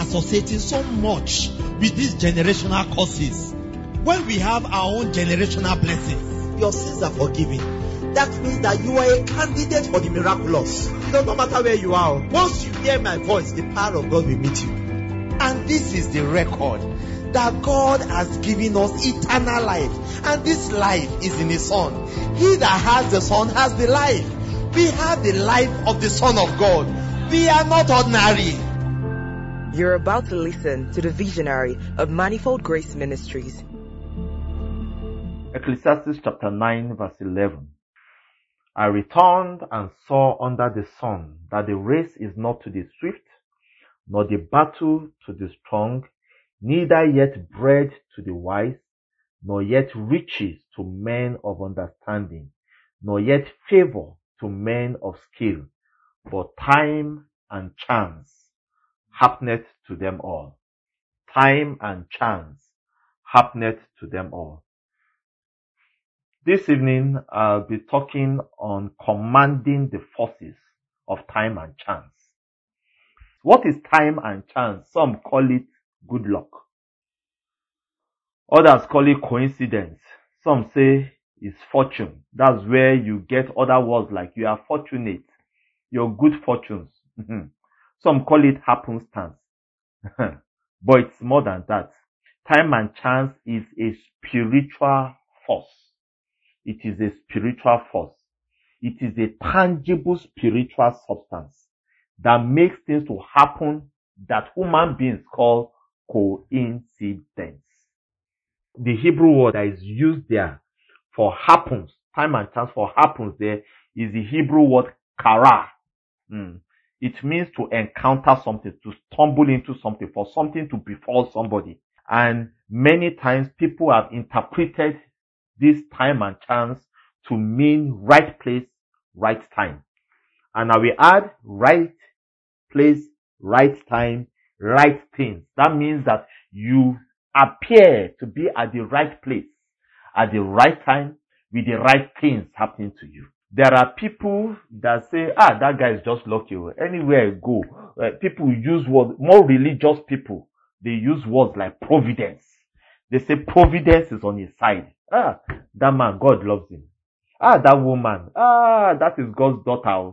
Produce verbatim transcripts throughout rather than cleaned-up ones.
associating so much with these generational curses when we have our own generational blessings? Your sins are forgiven. That means that you are a candidate for the miraculous. It does not matter where you are. Once you hear my voice, the power of God will meet you. And this is the record, that God has given us eternal life. And this life is in His Son. He that has the Son has the life. We have the life of the Son of God. We are not ordinary. You're about to listen to the visionary of Manifold Grace Ministries. Ecclesiastes chapter nine verse eleven. I returned and saw under the sun that the race is not to the swift, nor the battle to the strong, neither yet bread to the wise, nor yet riches to men of understanding, nor yet favor to men of skill, but time and chance happeneth to them all. Time and chance happeneth to them all. This evening, I'll be talking on commanding the forces of time and chance. What is time and chance? Some call it good luck. Others call it coincidence. Some say it's fortune. That's where you get other words like you are fortunate, your good fortunes. Some call it happenstance. But it's more than that. Time and chance is a spiritual force. It is a spiritual force. It is a tangible spiritual substance that makes things to happen that human beings call coincidence. The Hebrew word that is used there for happens, time and chance for happens there, is the Hebrew word kara. Mm. It means to encounter something, to stumble into something, for something to befall somebody. And many times people have interpreted this time and chance to mean right place, right time. And I will add right place, right time, right things. That means that you appear to be at the right place, at the right time, with the right things happening to you. There are people that say, ah, that guy is just lucky. Anywhere I go, uh, people use words, more religious people, they use words like providence. They say providence is on his side. Ah, that man, God loves him. Ah, that woman, ah, that is God's daughter.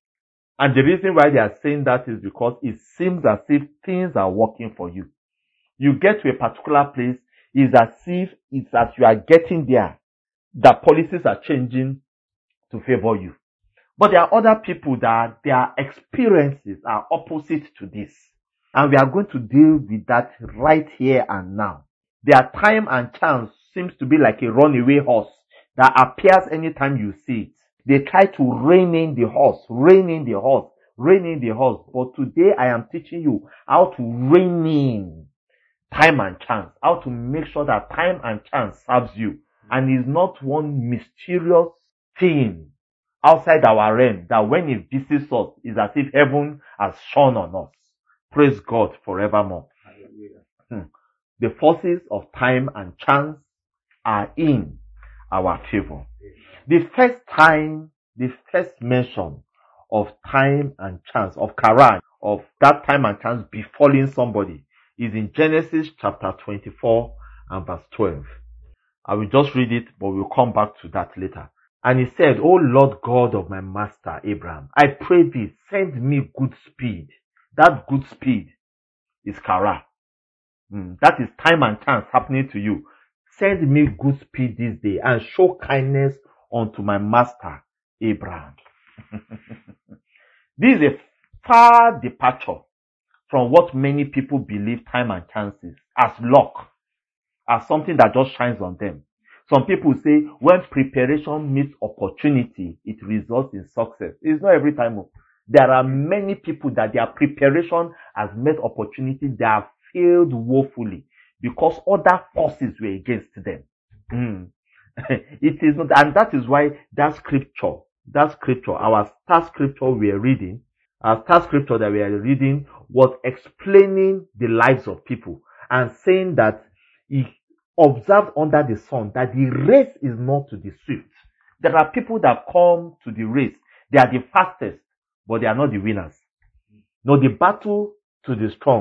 And the reason why they are saying that is because it seems as if things are working for you. You get to a particular place, it's as if it's as you are getting there, the policies are changing to favor you. But there are other people that their experiences are opposite to this. And we are going to deal with that right here and now. Their time and chance seems to be like a runaway horse that appears anytime you see it. They try to rein in the horse, rein in the horse, rein in the horse. But today I am teaching you how to rein in time and chance, how to make sure that time and chance serves you and is not one mysterious thing outside our realm that when it visits us is as if heaven has shone on us. Praise God forevermore. Hmm. The forces of time and chance are in our favor. The first time, the first mention of time and chance, of Quran, of that time and chance befalling somebody is in Genesis chapter twenty-four and verse twelve. I will just read it, but we'll come back to that later. And he said, O Lord God of my master Abraham, I pray thee, send me good speed. That good speed is Kara. Mm, that is time and chance happening to you. Send me good speed this day and show kindness unto my master Abraham. This is a far departure from what many people believe time and chance is, as luck, as something that just shines on them. Some people say when preparation meets opportunity, it results in success. It's not every time. There are many people that their preparation has met opportunity, they have failed woefully because other forces were against them. Mm. It is not, and that is why that scripture, that scripture, our star scripture we are reading, our star scripture that we are reading was explaining the lives of people and saying that he observed under the sun that the race is not to the swift. There are people that come to the race. They are the fastest, but they are not the winners. No, the battle to the strong.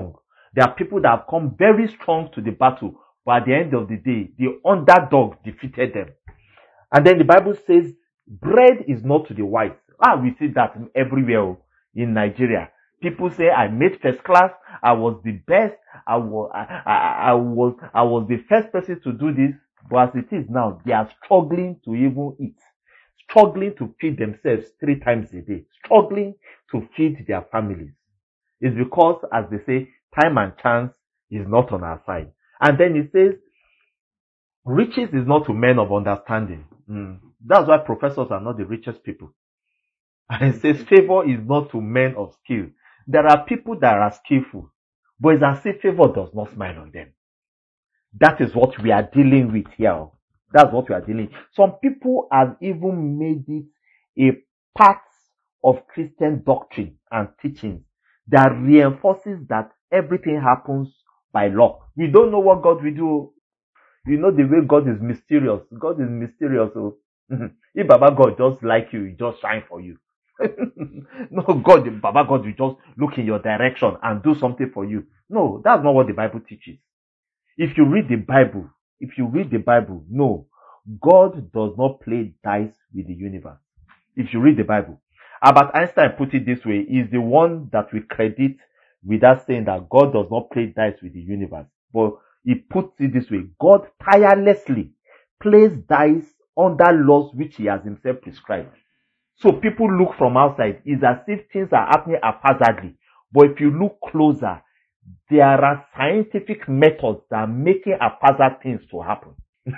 There are people that have come very strong to the battle, but at the end of the day, the underdog defeated them. And then the Bible says, bread is not to the wise. Ah, we see that everywhere in Nigeria. People say, I made first class, I was the best, I was, I, I, I was, I was the first person to do this. But as it is now, they are struggling to even eat, struggling to feed themselves three times a day, struggling to feed their families. It's because, as they say, time and chance is not on our side. And then it says, riches is not to men of understanding. Mm. That's why professors are not the richest people. And it says, favor is not to men of skill. There are people that are skillful, but it's as if favor does not smile on them. That is what we are dealing with here. That's what we are dealing with. Some people have even made it a part of Christian doctrine and teaching that reinforces that everything happens by luck. We don't know what God will do. You know the way God is mysterious. God is mysterious. So if Baba God just like you, he just shine for you. No, God, Baba God will just look in your direction and do something for you. No, that's not what the Bible teaches. If you read the Bible, if you read the Bible, no, God does not play dice with the universe. If you read the Bible, Albert Einstein put it this way, he's the one that we credit with us saying that God does not play dice with the universe. But he puts it this way, God tirelessly plays dice under laws which he has himself prescribed. So people look from outside, it's as if things are happening haphazardly. But if you look closer, there are scientific methods that are making haphazard things to happen.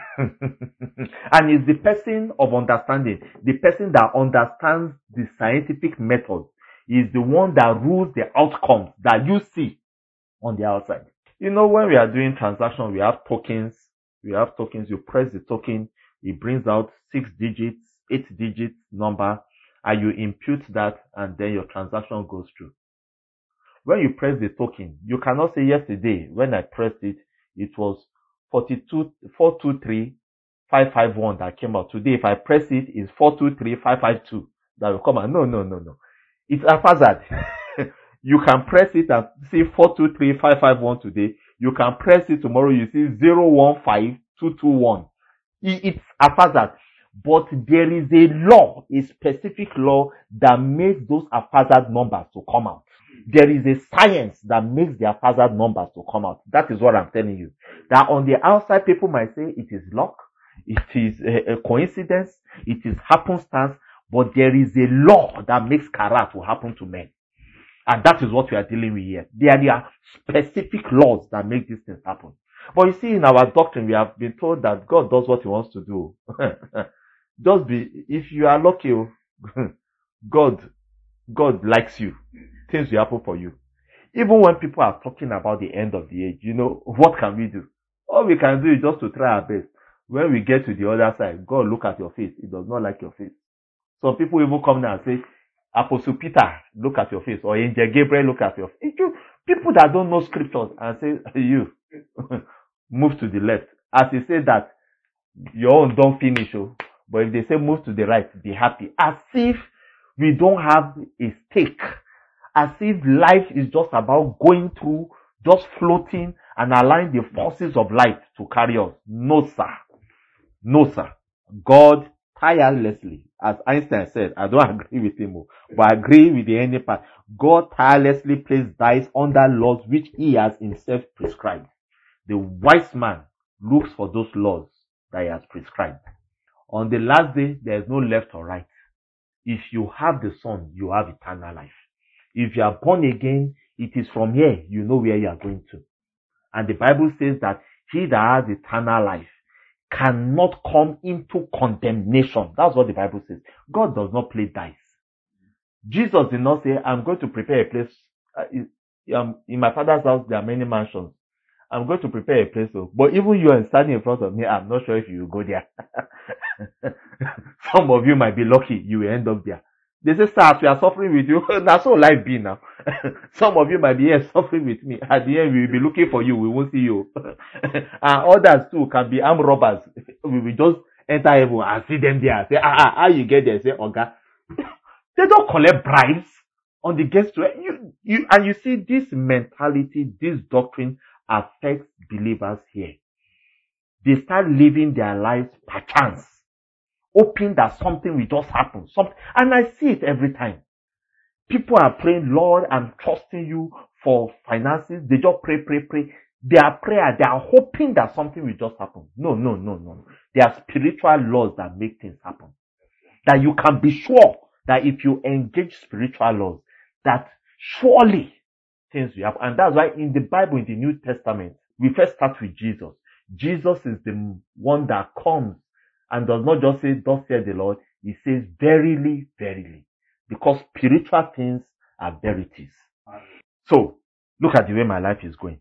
And it's the person of understanding, the person that understands the scientific method, is the one that rules the outcomes that you see on the outside. You know, when we are doing transactions, we have tokens. We have tokens. You press the token, it brings out six digits, eight digits number, and you impute that, and then your transaction goes through. When you press the token, you cannot say yesterday, when I pressed it, it was forty-two, four two three, five five one that came out. Today, if I press it, it's four two three, five five two that will come out. No, no, no, no. It's haphazard. You can press it and see four two three, five five one today. You can press it tomorrow, you see zero one five two two one. It's haphazard. But there is a law, a specific law that makes those haphazard numbers to come out. There is a science that makes the haphazard numbers to come out. That is what I'm telling you. That on the outside, people might say it is luck, it is a, a coincidence, it is happenstance, but there is a law that makes kara to happen to men. And that is what we are dealing with here. There are specific laws that make these things happen. But you see, in our doctrine, we have been told that God does what he wants to do. Just be, if you are lucky, God, God likes you. Things will happen for you. Even when people are talking about the end of the age, you know, what can we do? All we can do is just to try our best. When we get to the other side, God look at your face. He does not like your face. Some people even come now and say, Apostle Peter, look at your face. Or Angel Gabriel, look at your face. You, people that don't know scriptures and say, you, move to the left. As he said that, your own don't finish. Oh. But if they say move to the right, be happy. As if we don't have a stake. As if life is just about going through, just floating and allowing the forces of life to carry us. No, sir. No, sir. God tirelessly, as Einstein said, I don't agree with him, but I agree with the ending part. God tirelessly plays dice under laws which he has himself prescribed. The wise man looks for those laws that he has prescribed. On the last day, there is no left or right. If you have the Son, you have eternal life. If you are born again, it is from here you know where you are going to. And the Bible says that he that has eternal life cannot come into condemnation. That's what the Bible says. God does not play dice. Jesus did not say, I'm going to prepare a place. Uh, um, in my Father's house, there are many mansions. I'm going to prepare a place. So, but even you are standing in front of me, I'm not sure if you will go there. Some of you might be lucky. You will end up there. They say, sir, we are suffering with you. That's all life be now. Some of you might be here suffering with me. At the end, we will be looking for you. We won't see you. And others too can be armed robbers. We will just enter heaven and see them there. Say, ah, ah, how you get there? Say, Oga. They don't collect bribes. on the gates to you, you, and you see this mentality, this doctrine affects believers here. They start living their lives by chance, hoping that something will just happen. Something, and I see it every time. People are praying, Lord, I'm trusting you for finances. They just pray, pray, pray. Their prayer, they are hoping that something will just happen. No, no, no, no. There are spiritual laws that make things happen. That you can be sure that if you engage spiritual laws, that surely things will happen. And that's why in the Bible, in the New Testament, we first start with Jesus. Jesus is the one that comes and does not just say, thus saith the Lord. He says, verily, verily. Because spiritual things are verities. So, look at the way my life is going.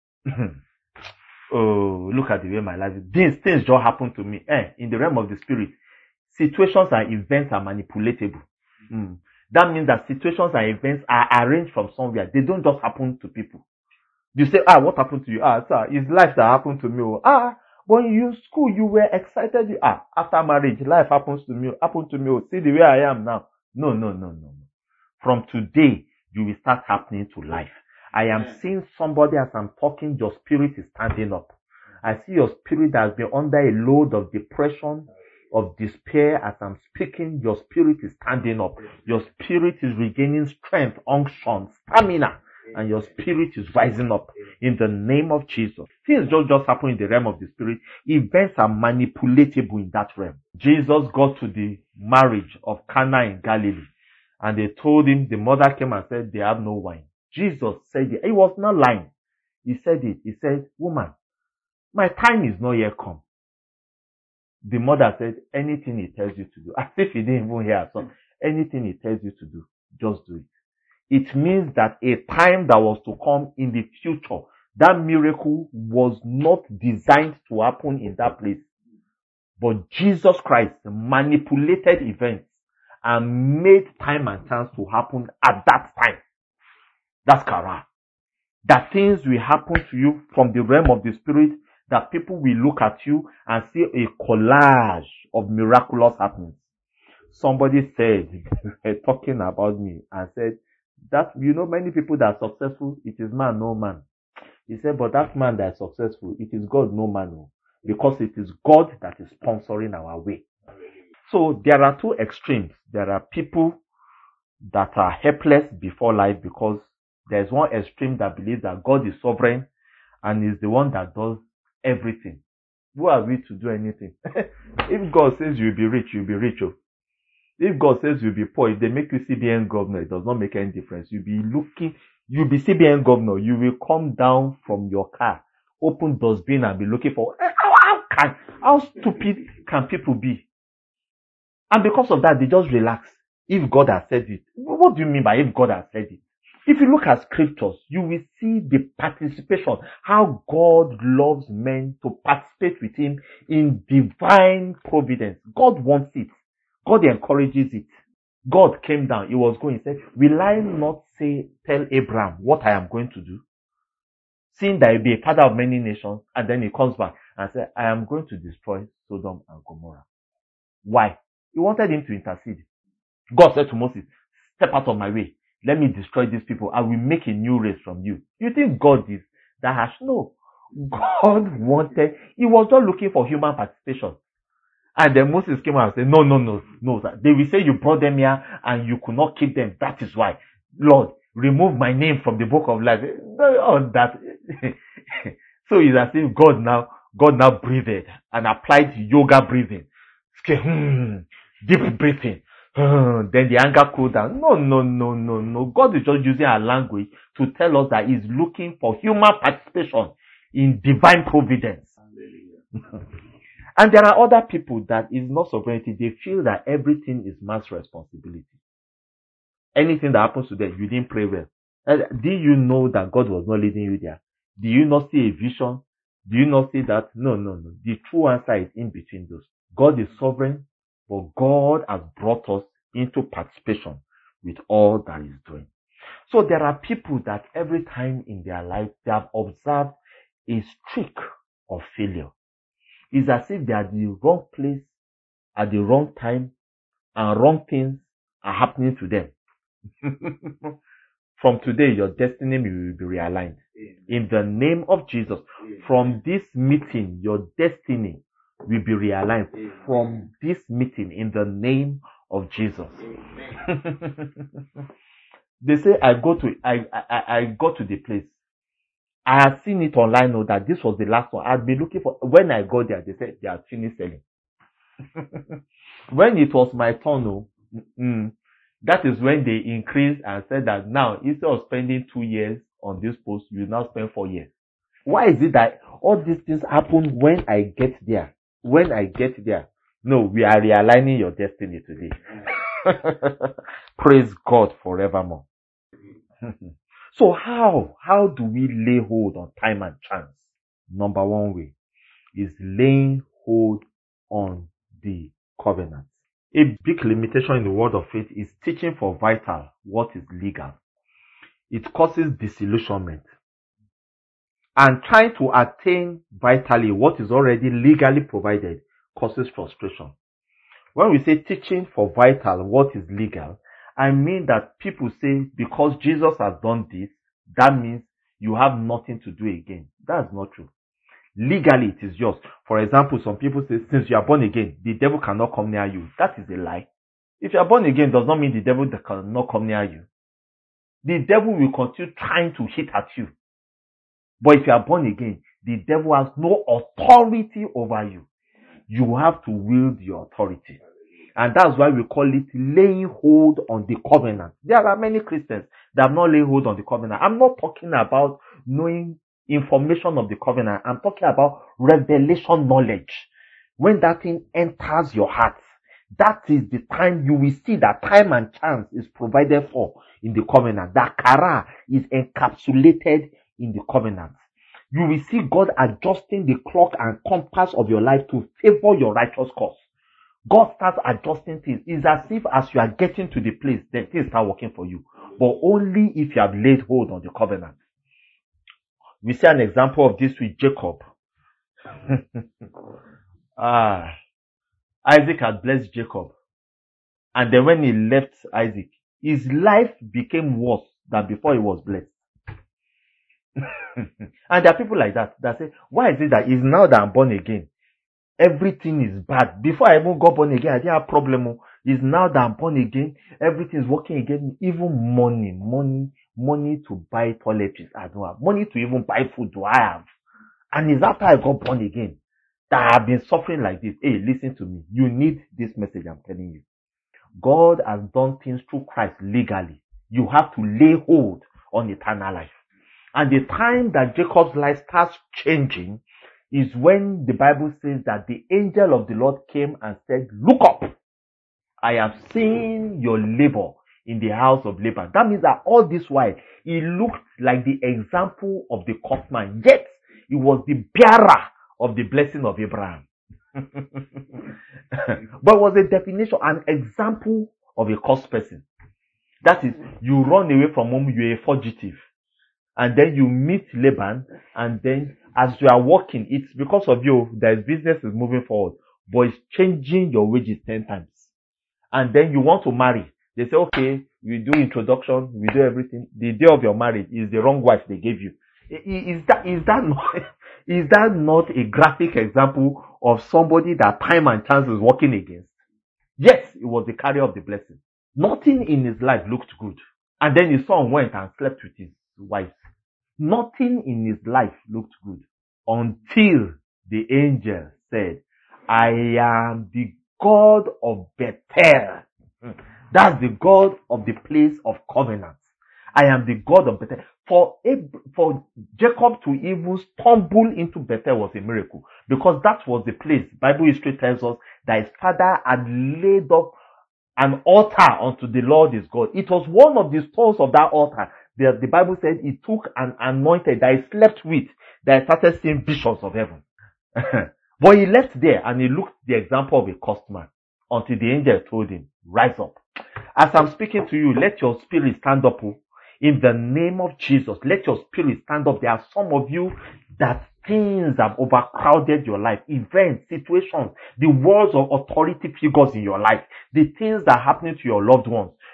Oh, look at the way my life is. These things just happen to me. Eh, in the realm of the spirit, situations and events are manipulatable. Mm. That means that situations and events are arranged from somewhere. They don't just happen to people. You say, ah, what happened to you? Ah, sir, it's life that happened to me. Ah, when you in school, you were excited. Ah, after marriage, life happens to me. Happened to me. See the way I am now. No, no, no, no, no. From today, you will start happening to life. I am seeing somebody as I'm talking, your spirit is standing up. I see your spirit that has been under a load of depression, of despair. As I'm speaking, your spirit is standing up. Your spirit is regaining strength, unction, stamina. And your spirit is rising up in the name of Jesus. Things don't just happen in the realm of the spirit. Events are manipulatable in that realm. Jesus got to the marriage of Cana in Galilee. And they told him, the mother came and said, they have no wine. Jesus said it. He was not lying. He said it. He said, woman, my time is not yet come. The mother said, anything he tells you to do. As if he didn't even hear. So anything he tells you to do, just do it. It means that a time that was to come in the future, that miracle was not designed to happen in that place. But Jesus Christ manipulated events and made time and chance to happen at that time. That's Kara. That things will happen to you from the realm of the spirit, that people will look at you and see a collage of miraculous happenings. Somebody said, talking about me, and said, that, you know, many people that are successful, it is man, no man. He said, but that man that is successful, it is God, no man. No. Because it is God that is sponsoring our way. So there are two extremes. There are people that are helpless before life because there's one extreme that believes that God is sovereign and is the one that does everything. Who are we to do anything? If God says you'll be rich, you'll be rich. Oh. If God says you'll be poor, if they make you C B N governor, it does not make any difference. You'll be looking, you'll be C B N governor. You will come down from your car, open dustbin and be looking for, how, how can, how stupid can people be? And because of that, they just relax. If God has said it. What do you mean by if God has said it? If you look at scriptures, you will see the participation, how God loves men to participate with him in divine providence. God wants it. God encourages it. God came down. He was going. He said, will I not say, tell Abraham what I am going to do? Seeing that he'll be a father of many nations. And then he comes back and said, I am going to destroy Sodom and Gomorrah. Why? He wanted him to intercede. God said to Moses, step out of my way. Let me destroy these people. I will make a new race from you. You think God is that harsh? No. God wanted, he was not looking for human participation. And then Moses came out and said, no, no, no, no. Sir. They will say you brought them here and you could not keep them. That is why. Lord, remove my name from the book of life. Oh, that. So it's as if God now, God now breathed and applied yoga breathing. Hmm, deep breathing. Uh, then the anger cooled down. No, no, no, no, no. God is just using our language to tell us that he's looking for human participation in divine providence. And there are other people that is not sovereignty. They feel that everything is man's responsibility. Anything that happens to them, you didn't pray well. Do you know that God was not leading you there? Do you not see a vision? Do you not see that? No, no, no. The true answer is in between those. God is sovereign, but God has brought us into participation with all that he's doing. So there are people that every time in their life, they have observed a streak of failure. It's as if they are at the wrong place at the wrong time and wrong things are happening to them. From today, your destiny will be realigned. In the name of Jesus, from this meeting, your destiny will be realigned. From this meeting, in the name of Jesus. They say I go to I, I I got to the place. I had seen it online, know that this was the last one. I'd been looking for. When I got there, they said they are finished selling. When it was my turn, oh, mm, that is when they increased and said that now, instead of spending two years on this post, you now spend four years. Why is it that all these things happen when I get there? When I get there? No, we are realigning your destiny today. Praise God forevermore. So how, how do we lay hold on time and chance? Number one way is laying hold on the covenant. A big limitation in the world of faith is teaching for vital what is legal. It causes disillusionment. And trying to attain vitally what is already legally provided causes frustration. When we say teaching for vital what is legal, I mean that people say because Jesus has done this, that means you have nothing to do again. That's not true. Legally, it is yours. For example, some people say, since you are born again, the devil cannot come near you. That is a lie. If you are born again, does not mean the devil cannot come near you. The devil will continue trying to hit at you. But if you are born again, the devil has no authority over you. You have to wield your authority. And that's why we call it laying hold on the covenant. There are many Christians that have not laid hold on the covenant. I'm not talking about knowing information of the covenant. I'm talking about revelation knowledge. When that thing enters your heart, that is the time you will see that time and chance is provided for in the covenant. That kara is encapsulated in the covenant. You will see God adjusting the clock and compass of your life to favor your righteous cause. God starts adjusting things. It's as if as you are getting to the place, then things start working for you. But only if you have laid hold on the covenant. We see an example of this with Jacob. ah, Isaac had blessed Jacob. And then when he left Isaac, his life became worse than before he was blessed. And there are people like that that say, why is it that it's now that I'm born again, everything is bad? Before I even got born again, I didn't have problem. It's now that I'm born again, everything is working again. Even money, money, money to buy toiletries, I don't have. Money to even buy food, do I have? And it's after I got born again that I've been suffering like this. Hey, listen to me. You need this message I'm telling you. God has done things through Christ legally. You have to lay hold on eternal life. And the time that Jacob's life starts changing is when the Bible says that the angel of the Lord came and said, look up. I have seen your labor in the house of Laban. That means that all this while, he looked like the example of the cursed man. Yet, he was the bearer of the blessing of Abraham. But it was a definition, an example of a cursed person. That is, you run away from home, you're a fugitive. And then you meet Laban, and then as you are working, it's because of you, that business is moving forward, but it's changing your wages ten times. And then you want to marry. They say, okay, we do introduction, we do everything. The day of your marriage is the wrong wife they gave you. Is that, is that not, is that not a graphic example of somebody that time and chance is working against? Yes, it was the carrier of the blessing. Nothing in his life looked good. And then his son went and slept with his wife. Nothing in his life looked good until the angel said, I am the God of Bethel. That's the God of the place of covenant. I am the God of Bethel. For, for Jacob to even stumble into Bethel was a miracle, because that was the place. Bible history tells us that his father had laid up an altar unto the Lord his God. It was one of the stones of that altar. The, the Bible said he took an anointed that he slept with, that he started seeing visions of heaven. But he left there and he looked the example of a cursed man until the angel told him, rise up. As I'm speaking to you, let your spirit stand up. In the name of Jesus, let your spirit stand up. There are some of you that things have overcrowded your life, events, situations, the words of authority figures in your life, the things that are happening to your loved ones.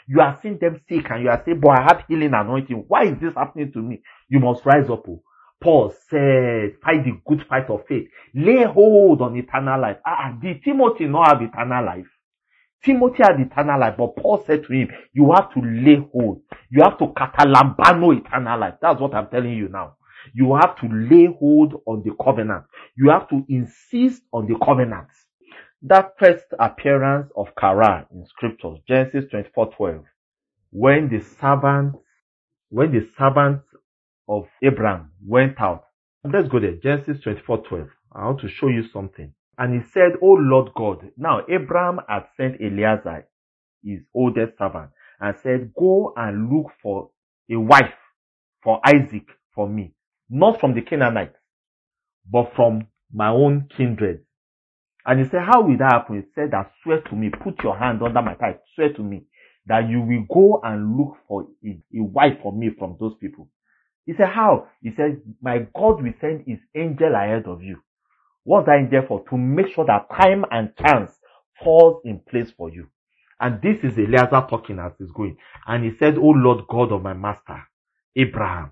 You are seeing them sick and you are saying, but I have healing anointing. Why is this happening to me? You must rise up. Oh. Paul said, fight the good fight of faith. Lay hold on eternal life. Ah, did Timothy not have eternal life? Timothy had eternal life, but Paul said to him, you have to lay hold. You have to katalambano eternal life. That's what I'm telling you now. You have to lay hold on the covenant. You have to insist on the covenant. That first appearance of Kara in scriptures, Genesis twenty-four twelve, when the servant, when the servant of Abraham went out. Let's go there. Genesis twenty-four twelve. I want to show you something. And he said, oh Lord God. Now Abraham had sent Eliezer, his oldest servant, and said, go and look for a wife for Isaac for me. Not from the Canaanites, but from my own kindred. And he said, how will that happen? He said, that swear to me, put your hand under my thigh, swear to me that you will go and look for a, a wife for me from those people. He said, how? He said, my God will send his angel ahead of you. What's that angel for? To make sure that time and chance falls in place for you. And this is Eliezer talking as he's going. And he said, oh Lord God of my master, Abraham,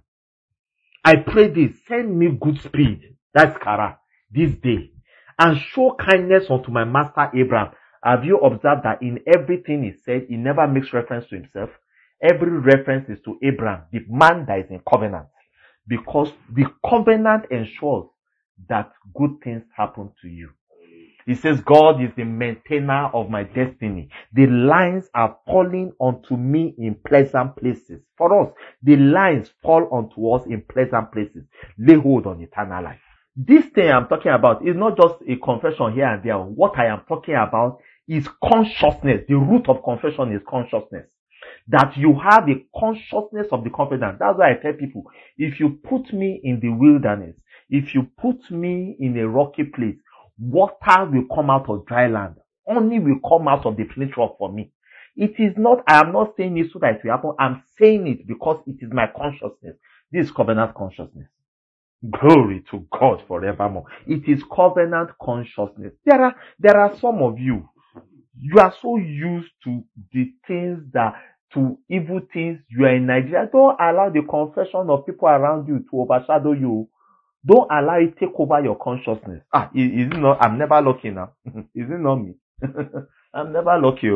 I pray thee, send me good speed, that's Kara, this day, and show kindness unto my master Abraham. Have you observed that in everything he said, he never makes reference to himself? Every reference is to Abraham, the man that is in covenant. Because the covenant ensures that good things happen to you. He says, God is the maintainer of my destiny. The lines are falling onto me in pleasant places. For us, the lines fall onto us in pleasant places. Lay hold on eternal life. This thing I'm talking about is not just a confession here and there. What I am talking about is consciousness. The root of confession is consciousness. That you have a consciousness of the covenant. That's why I tell people, if you put me in the wilderness, if you put me in a rocky place, water will come out of dry land. Honey will come out of the flint rock for me. It is not, I am not saying it so that it will happen. I'm saying it because it is my consciousness. This is covenant consciousness. Glory to God forevermore. It is covenant consciousness. There are, there are some of you, you are so used to the things that, to evil things. You are in Nigeria. Don't allow the confession of people around you to overshadow you. Don't allow it to take over your consciousness. Ah, is, is it not? I'm never lucky now. Is it not me? I'm never lucky.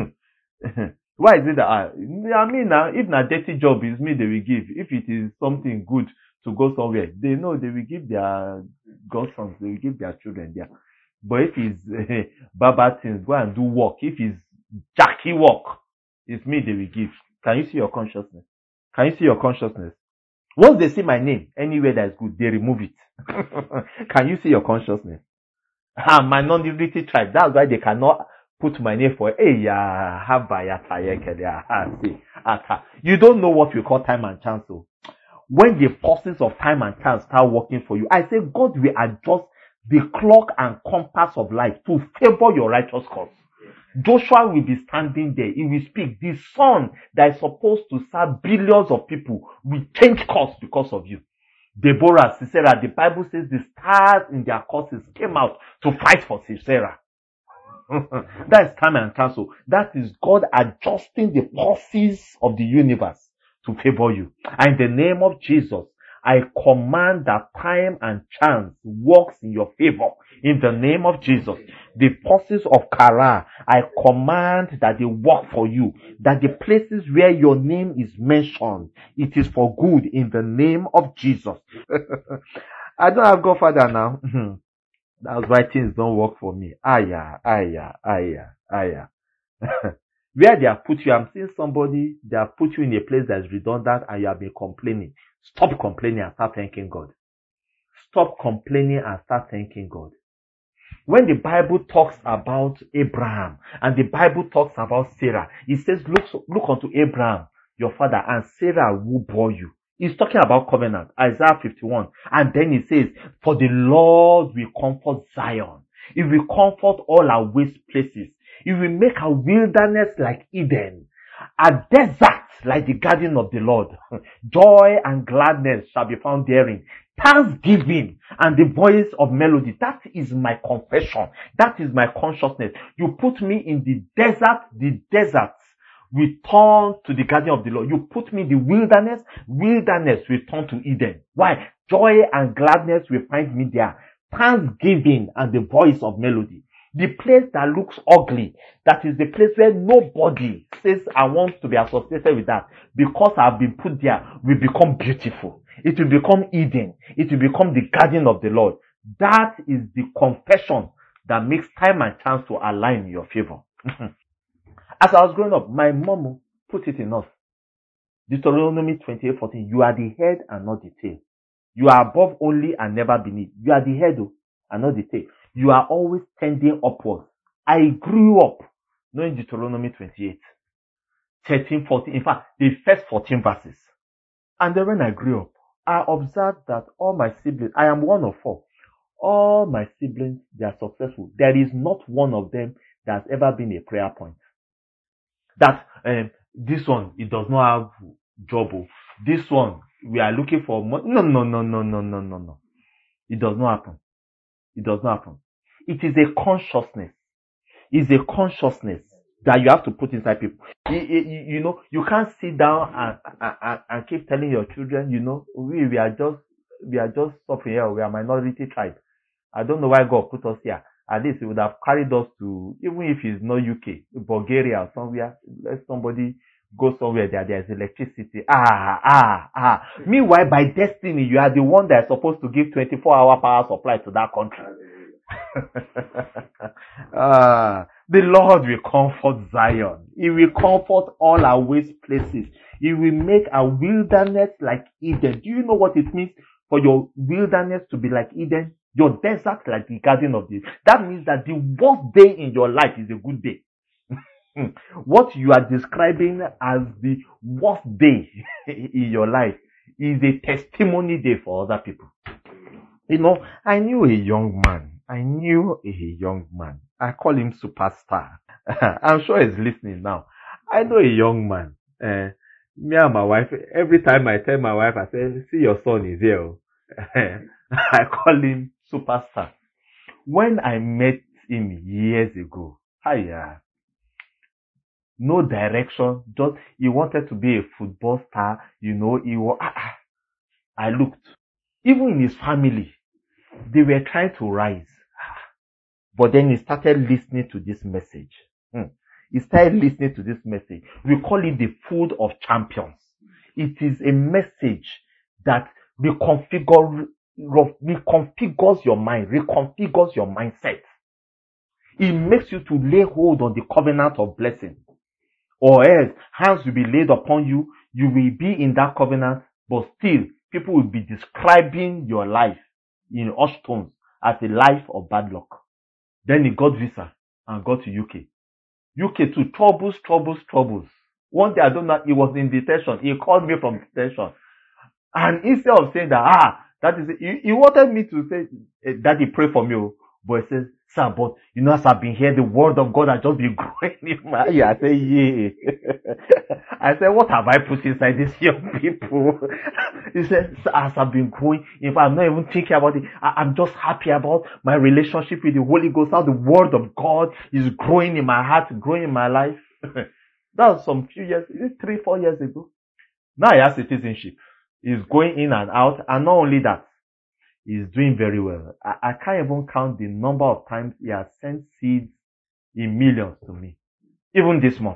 Why is it that I, I mean now, if na dirty job is me, they will give. If it is something good to go somewhere, they know they will give their godsons, they will give their children there. But if it's uh, bad, bad things, go and do work. If it's jacky work, it's me they will give. Can you see your consciousness? Can you see your consciousness? Once they see my name, anywhere that is good, they remove it. Can you see your consciousness? Ah, minority tribe. That's why they cannot put my name for, hey, yeah, you don't know what we call time and chance. So when the forces of time and chance start working for you, I say God will adjust the clock and compass of life to favor your righteous cause. Joshua will be standing there. He will speak. The sun that is supposed to serve billions of people will change course because of you. Deborah, Sisera, the Bible says the stars in their courses came out to fight for Sisera. That is time and chance. That is God adjusting the forces of the universe to favor you. And in the name of Jesus, I command that time and chance works in your favor. In the name of Jesus, the forces of Kara, I command that they work for you. That the places where your name is mentioned, it is for good in the name of Jesus. I don't have Godfather now. That's why things don't work for me. Aya, aya, aya, aya. Where they have put you, I'm seeing somebody, they have put you in a place that is redundant and you have been complaining. Stop complaining and start thanking God. Stop complaining and start thanking God. When the Bible talks about Abraham and the Bible talks about Sarah, it says, look, look unto Abraham, your father, and Sarah who bore you. He's talking about covenant, Isaiah fifty-one. And then he says, for the Lord will comfort Zion. He will comfort all our waste places. He will make a wilderness like Eden, a desert like the garden of the Lord. Joy and gladness shall be found therein. Thanksgiving and the voice of melody. That is my confession. That is my consciousness. You put me in the desert, the desert we turn to the garden of the Lord. You put me in the wilderness, wilderness will turn to Eden. Why? Joy and gladness will find me there. Thanksgiving and the voice of melody. The place that looks ugly, that is the place where nobody says, I want to be associated with that. Because I've been put there, will become beautiful. It will become Eden. It will become the garden of the Lord. That is the confession that makes time and chance to align in your favor. As I was growing up, my mom put it in us. Deuteronomy twenty-eight fourteen. You are the head and not the tail. You are above only and never beneath. You are the head and not the tail. You are always tending upwards. I grew up knowing Deuteronomy twenty-eight, thirteen, fourteen. In fact, the first fourteen verses. And then when I grew up, I observed that all my siblings, I am one of four. All my siblings, they are successful. There is not one of them that has ever been a prayer point. That um, this one, it does not have job. This one, we are looking for money. No, no, no, no, no, no, no, no. It does not happen. It does not happen. It is a consciousness. It's a consciousness that you have to put inside people. You, you, you know, you can't sit down and, and, and keep telling your children, you know, we, we are just, we are just suffering here. We are minority tribe. I don't know why God put us here. At least He would have carried us to, even if it's not U K, Bulgaria or somewhere, let somebody go somewhere there, there's electricity. Ah, ah, ah. Meanwhile, by destiny, you are the one that is supposed to give twenty-four hour power supply to that country. ah, the Lord will comfort Zion. He will comfort all our waste places. He will make our wilderness like Eden. Do you know what it means for your wilderness to be like Eden? Your desert like the garden of the... That means that the worst day in your life is a good day. What you are describing as the worst day in your life is a testimony day for other people. You know, I knew a young man. I knew a young man. I call him Superstar. I'm sure he's listening now. I know a young man. Uh, me and my wife, every time I tell my wife, I say, see your son is here. I call him Superstar. When I met him years ago, hiya, no direction, just he wanted to be a football star, you know, he was, ah, ah. I looked. Even in his family, they were trying to rise. But then he started listening to this message. Hmm. He started listening to this message. We call it the food of champions. It is a message that reconfigure, reconfigures your mind, reconfigures your mindset. It makes you to lay hold on the covenant of blessing. Or else, hands will be laid upon you, you will be in that covenant, but still, people will be describing your life in hushed tones as a life of bad luck. Then he got visa and got to U K. U K too, troubles, troubles, troubles. One day, I don't know, he was in detention. He called me from detention. And instead of saying that, ah, that is it, he, he wanted me to say, Daddy, pray for me. But he says, sir, but you know, as I've been here, the word of God has just been growing in my ear. I say, yeah. I said, what have I put inside these young people? He said, as I've been growing, if I'm not even thinking about it, I, I'm just happy about my relationship with the Holy Ghost, how the word of God is growing in my heart, growing in my life. That was some few years, three, four years ago. Now he has citizenship. He's going in and out, and not only that, he's doing very well. I, I can't even count the number of times he has sent seeds in millions to me. Even this month.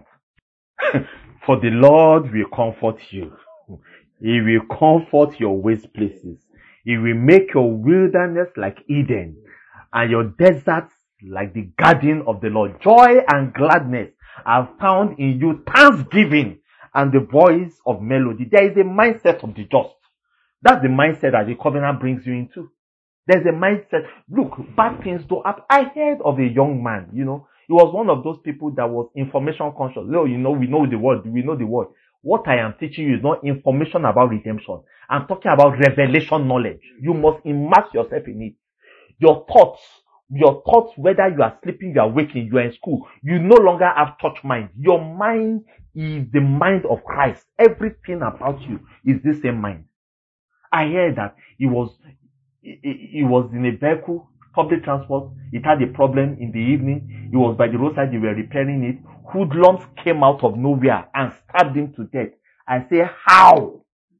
For the Lord will comfort you. He will comfort your waste places. He will make your wilderness like Eden, and your deserts like the garden of the Lord. Joy and gladness are found in you, thanksgiving and the voice of melody. There is a mindset of the just. That's the mindset that the covenant brings you into. There's a mindset. Look, bad things don't happen. I heard of a young man, you know, he was one of those people that was information conscious. No, you know, we know the word. We know the word. What I am teaching you is not information about redemption. I'm talking about revelation knowledge. You must immerse yourself in it. Your thoughts, your thoughts, whether you are sleeping, you are waking, you are in school, you no longer have touch mind. Your mind is the mind of Christ. Everything about you is the same mind. I heard that he was, he, he was in a vehicle public transport. It had a problem in the evening. He was by the roadside. They were repairing it. Hoodlums came out of nowhere and stabbed him to death. I say, how?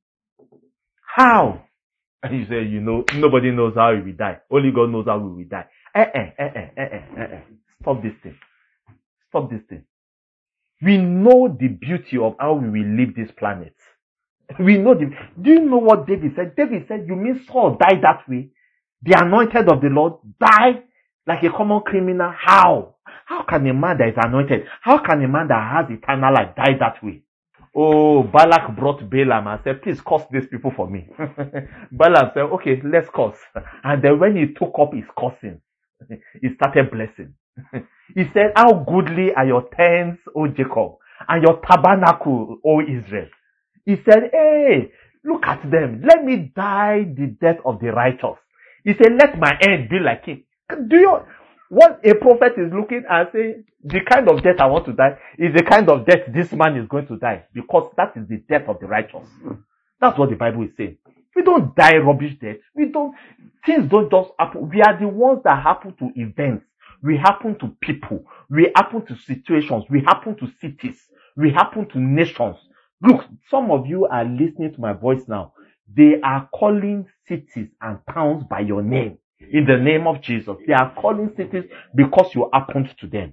How? And he said, you know, nobody knows how he will die. Only God knows how we will die. Eh, eh, eh, eh, eh, eh, eh. Stop this thing. Stop this thing. We know the beauty of how we will leave this planet. We know the, do you know what David said? David said, you mean Saul died that way? The anointed of the Lord died like a common criminal? How? How can a man that is anointed, how can a man that has eternal life die that way? Oh, Balak brought Balaam and said, please curse these people for me. Balaam said, okay, let's curse. And then when he took up his cursing, he started blessing. He said, how goodly are your tents, O Jacob, and your tabernacle, O Israel. He said, hey, look at them. Let me die the death of the righteous. He said, let my end be like him. Do you, what a prophet is looking and saying, the kind of death I want to die is the kind of death this man is going to die, because that is the death of the righteous. That's what the Bible is saying. We don't die rubbish death. We don't, things don't just happen. We are the ones that happen to events. We happen to people. We happen to situations. We happen to cities. We happen to nations. Look, some of you are listening to my voice now. They are calling cities and towns by your name. In the name of Jesus. They are calling cities because you happened to them.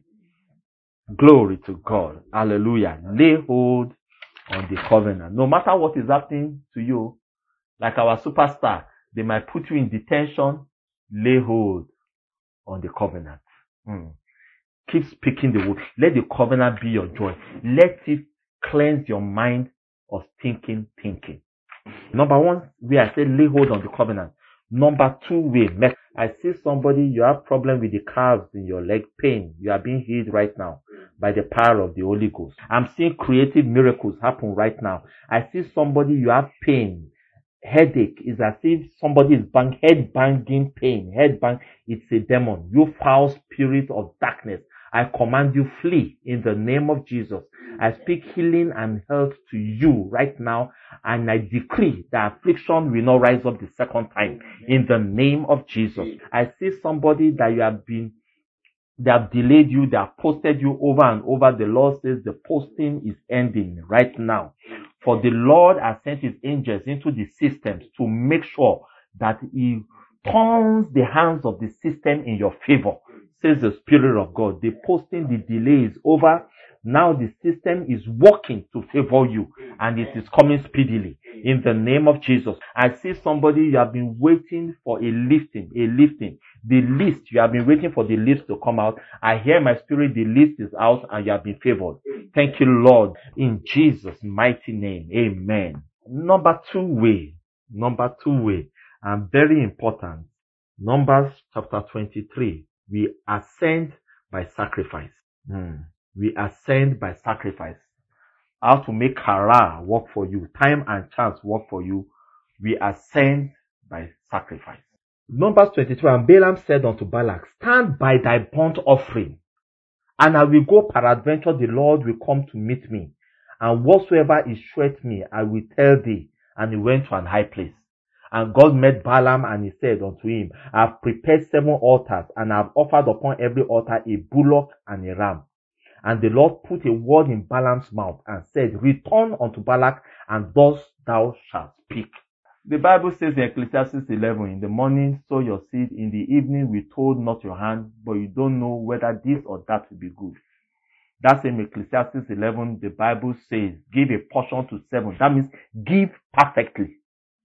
Glory to God. Hallelujah. Lay hold on the covenant. No matter what is happening to you, like our superstar, they might put you in detention. Lay hold on the covenant. Hmm. Keep speaking the word. Let the covenant be your joy. Let it cleanse your mind of thinking, thinking. Number one, way I say lay hold on the covenant. Number two way, I see somebody, you have problem with the calves in your leg, pain. You are being healed right now by the power of the Holy Ghost. I'm seeing creative miracles happen right now. I see somebody, you have pain. Headache is as if somebody is bang, head banging pain. Head bang, it's a demon. You foul spirit of darkness. I command you flee in the name of Jesus. I speak healing and health to you right now, and I decree that affliction will not rise up the second time in the name of Jesus. I see somebody that you have been, they have delayed you, they have posted you over and over. The Lord says the posting is ending right now. For the Lord has sent his angels into the systems to make sure that he turns the hands of the system in your favor, says the Spirit of God. The posting, the delay is over. Now the system is working to favor you, and it is coming speedily in the name of Jesus. I see somebody, you have been waiting for a lifting, a lifting. The list, you have been waiting for the list to come out. I hear my spirit, the list is out and you have been favored. Thank you, Lord, in Jesus' mighty name. Amen. Number two way, number two way, and very important. Numbers chapter twenty-three. We ascend by sacrifice. Hmm. We ascend by sacrifice. How to make Hara work for you, time and chance work for you. We ascend by sacrifice. Numbers twenty-two, and Balaam said unto Balak, stand by thy burnt offering, and I will go peradventure the Lord will come to meet me, and whatsoever he sheweth me, I will tell thee. And he went to an high place. And God met Balaam, and he said unto him, I have prepared seven altars, and I have offered upon every altar a bullock and a ram. And the Lord put a word in Balaam's mouth and said, return unto Balak, and thus thou shalt speak. The Bible says in Ecclesiastes eleven, in the morning sow your seed, in the evening withhold not your hand, but you don't know whether this or that will be good. That's in Ecclesiastes eleven, the Bible says, give a portion to seven. That means give perfectly.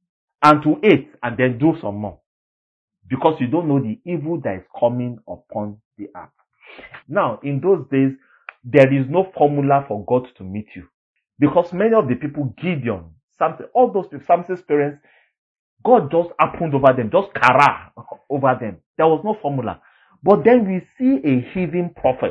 And to eight, and then do some more. Because you don't know the evil that is coming upon the earth. Now, in those days, there is no formula for God to meet you. Because many of the people, Gideon, Samson, all those people, Samson's parents, God just happened over them, just kara over them. There was no formula. But then we see a heathen prophet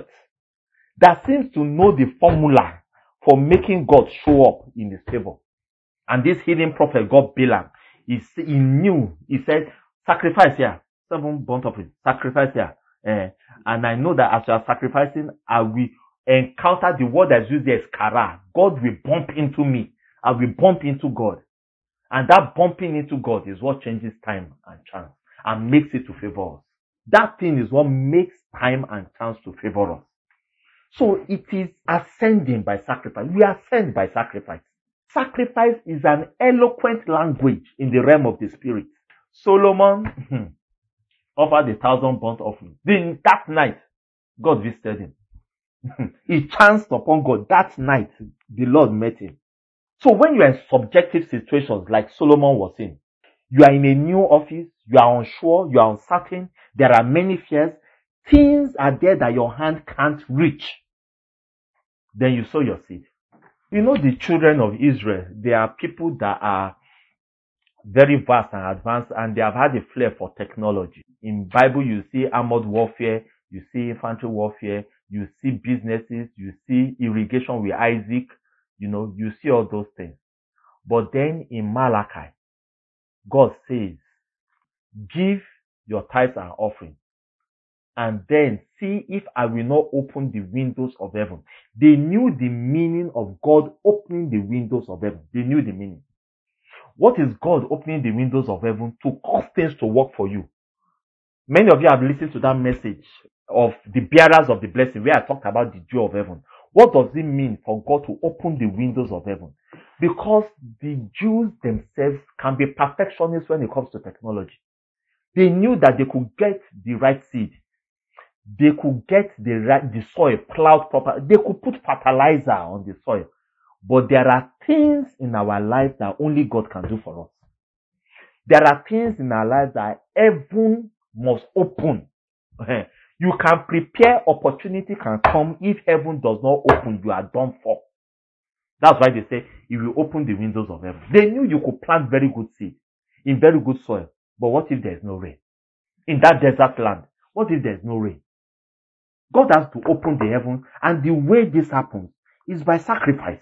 that seems to know the formula for making God show up in his favor. And this heathen prophet, God Balaam, he, he knew, he said, sacrifice here, seven burnt offerings, sacrifice here. Eh, and I know that as you are sacrificing, I will encounter the word that's used there is kara. God will bump into me. I will bump into God. And that bumping into God is what changes time and chance and makes it to favor us. That thing is what makes time and chance to favor us. So it is ascending by sacrifice. We ascend by sacrifice. Sacrifice is an eloquent language in the realm of the spirit. Solomon offered a thousand burnt offerings. Then that night, God visited him. He chanced upon God. That night, the Lord met him. So when you are in subjective situations like Solomon was in, you are in a new office, you are unsure, you are uncertain, there are many fears, things are there that your hand can't reach. Then you sow your seed. You know, the children of Israel, they are people that are very vast and advanced, and they have had a flair for technology. In Bible, you see armored warfare, you see infantry warfare, you see businesses, you see irrigation with Isaac, you know, you see all those things. But then in Malachi, God says, give your tithes and offering, and then see if I will not open the windows of heaven. They knew the meaning of God opening the windows of heaven. They knew the meaning. What is God opening the windows of heaven? To cause things to work for you. Many of you have listened to that message of the bearers of the blessing where I talked about the joy of heaven. What does it mean for God to open the windows of heaven? Because the Jews themselves can be perfectionists when it comes to technology. They knew that they could get the right seed. They could get the right, the soil plowed properly. They could put fertilizer on the soil. But there are things in our life that only God can do for us. There are things in our life that heaven must open. You can prepare, opportunity can come. If heaven does not open, you are done for. That's why they say, if you open the windows of heaven. They knew you could plant very good seed in very good soil. But what if there's no rain? In that desert land, what if there's no rain? God has to open the heaven, and the way this happens is by sacrifice.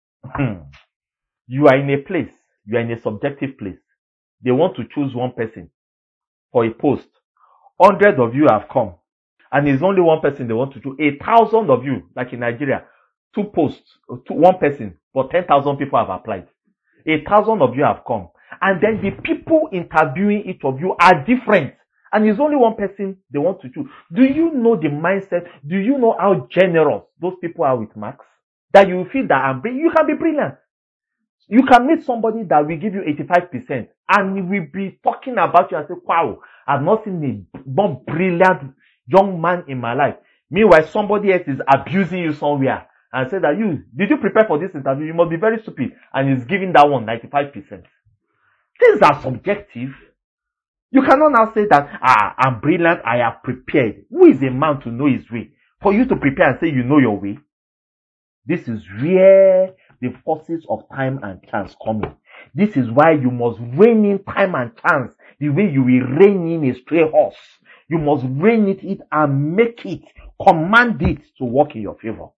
You are in a place, you are in a subjective place. They want to choose one person for a post. Hundreds of you have come, and it's only one person they want to choose. A thousand of you, like in Nigeria, two posts, two, one person, but ten thousand people have applied. A thousand of you have come, and then the people interviewing each of you are different. And it's only one person they want to choose. Do you know the mindset? Do you know how generous those people are with marks? That you feel that I'm brilliant. You can be brilliant. You can meet somebody that will give you eighty-five percent and he will be talking about you and say, wow, I've not seen a more brilliant young man in my life. Meanwhile, somebody else is abusing you somewhere and say that you, did you prepare for this interview? You must be very stupid. And he's giving that one ninety-five percent. Things are subjective. You cannot now say that, ah, I'm brilliant, I have prepared. Who is a man to know his way? For you to prepare and say you know your way? This is where the forces of time and chance come in. This is why you must rein in time and chance the way you will rein in a stray horse. You must rein it in and make it, command it to work in your favor.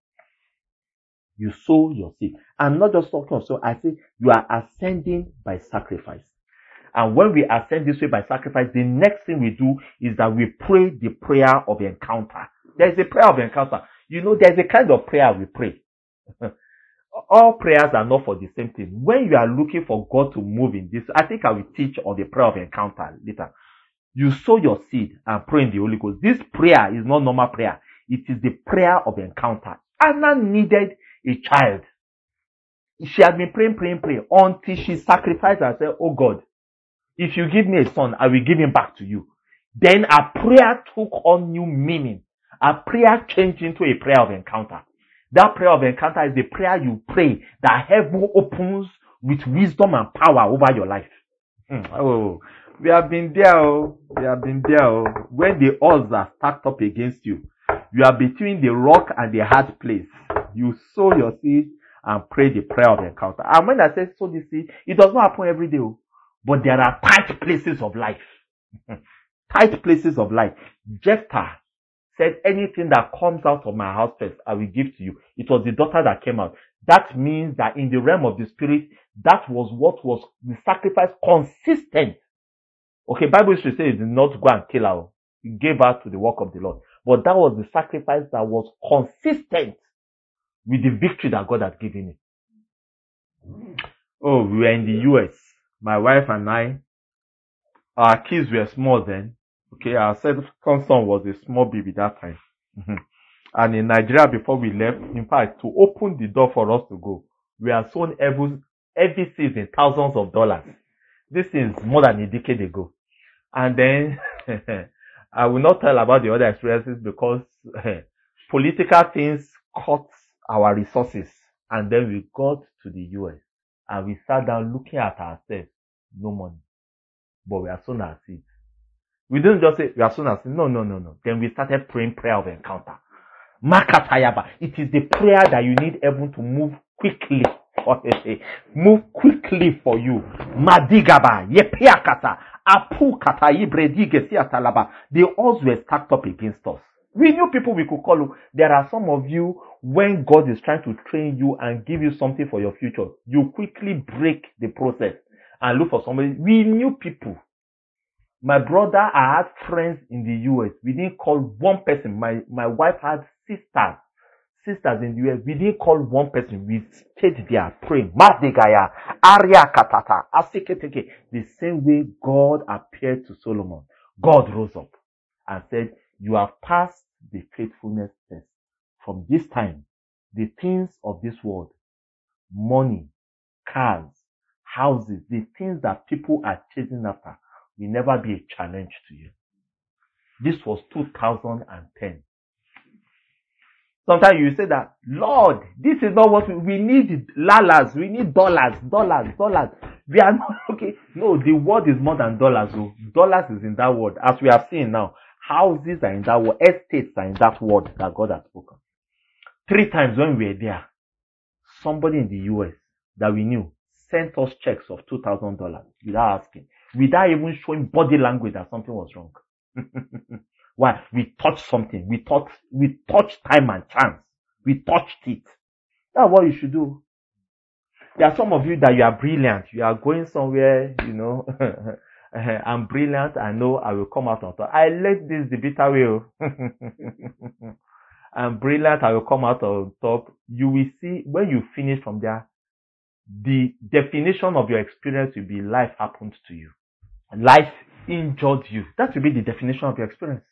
You sow your seed. I'm not just talking of so I say you are ascending by sacrifice. And when we ascend this way by sacrifice, the next thing we do is that we pray the prayer of encounter. There's a prayer of encounter. You know, there's a kind of prayer we pray. All prayers are not for the same thing. When you are looking for God to move in this, I think I will teach on the prayer of encounter later. You sow your seed and pray in the Holy Ghost. This prayer is not normal prayer. It is the prayer of encounter. Anna needed a child. She had been praying, praying, praying until she sacrificed and said, oh God, if you give me a son, I will give him back to you. Then a prayer took on new meaning. A prayer changed into a prayer of encounter. That prayer of encounter is the prayer you pray that heaven opens with wisdom and power over your life. Hmm. Oh, we have been there. Oh, we have been there. Oh. When the odds are stacked up against you, you are between the rock and the hard place. You sow your seed and pray the prayer of encounter. And when I say sow the seed, it does not happen every day. Oh. But there are tight places of life. Tight places of life. Jephthah said, anything that comes out of my house first, I will give to you. It was the daughter that came out. That means that in the realm of the spirit, that was what was the sacrifice consistent. Okay, Bible should say he did not go and kill her. He gave her to the work of the Lord. But that was the sacrifice that was consistent with the victory that God had given him. Oh, we were in the U S. My wife and I, our kids were small then. Okay, our second son was a small baby that time. And in Nigeria, before we left, in fact, to open the door for us to go, we are sold every, every season thousands of dollars. This is more than a decade ago. And then, I will not tell about the other experiences because political things cut our resources. And then we got to the U S and we sat down looking at ourselves. No money. But we are sown our seeds. We didn't just say, we are sown our seeds. No, no, no, no. Then we started praying prayer of encounter. Makatayaba. It is the prayer that you need heaven to move quickly. Move quickly for you. Madigaba. Yepeakata. Apu kata ibredige siatalaba. The odds were stacked up against us. We knew people we could call. There are some of you, when God is trying to train you and give you something for your future, you quickly break the process and look for somebody. We knew people. My brother, I had friends in the U S. We didn't call one person. My, my wife had sisters. Sisters in the U S. We didn't call one person. We stayed there praying. Madigaya, Aria Katata, Asiketeke. The same way God appeared to Solomon. God rose up and said, you have passed the faithfulness test. From this time, the things of this world, money, cars, houses, the things that people are chasing after, will never be a challenge to you. This was two thousand ten. Sometimes you say that, Lord, this is not what we, we need. Lalas, we need dollars, dollars, dollars. We are not okay. No, the word is more than dollars. So dollars is in that word. As we have seen now, houses are in that word, estates are in that word that God has spoken. Three times when we were there, somebody in the U S that we knew sent us checks of two thousand dollars without asking, without even showing body language that something was wrong. Why? We touched something. We touched, we touched time and chance. We touched it. That's what you should do. There are some of you that you are brilliant. You are going somewhere, you know. I'm brilliant. I know I will come out on top. I let this the bitter way. I'm brilliant. I will come out on top. You will see when you finish from there, the definition of your experience will be life happened to you. Life injured you. That will be the definition of your experience.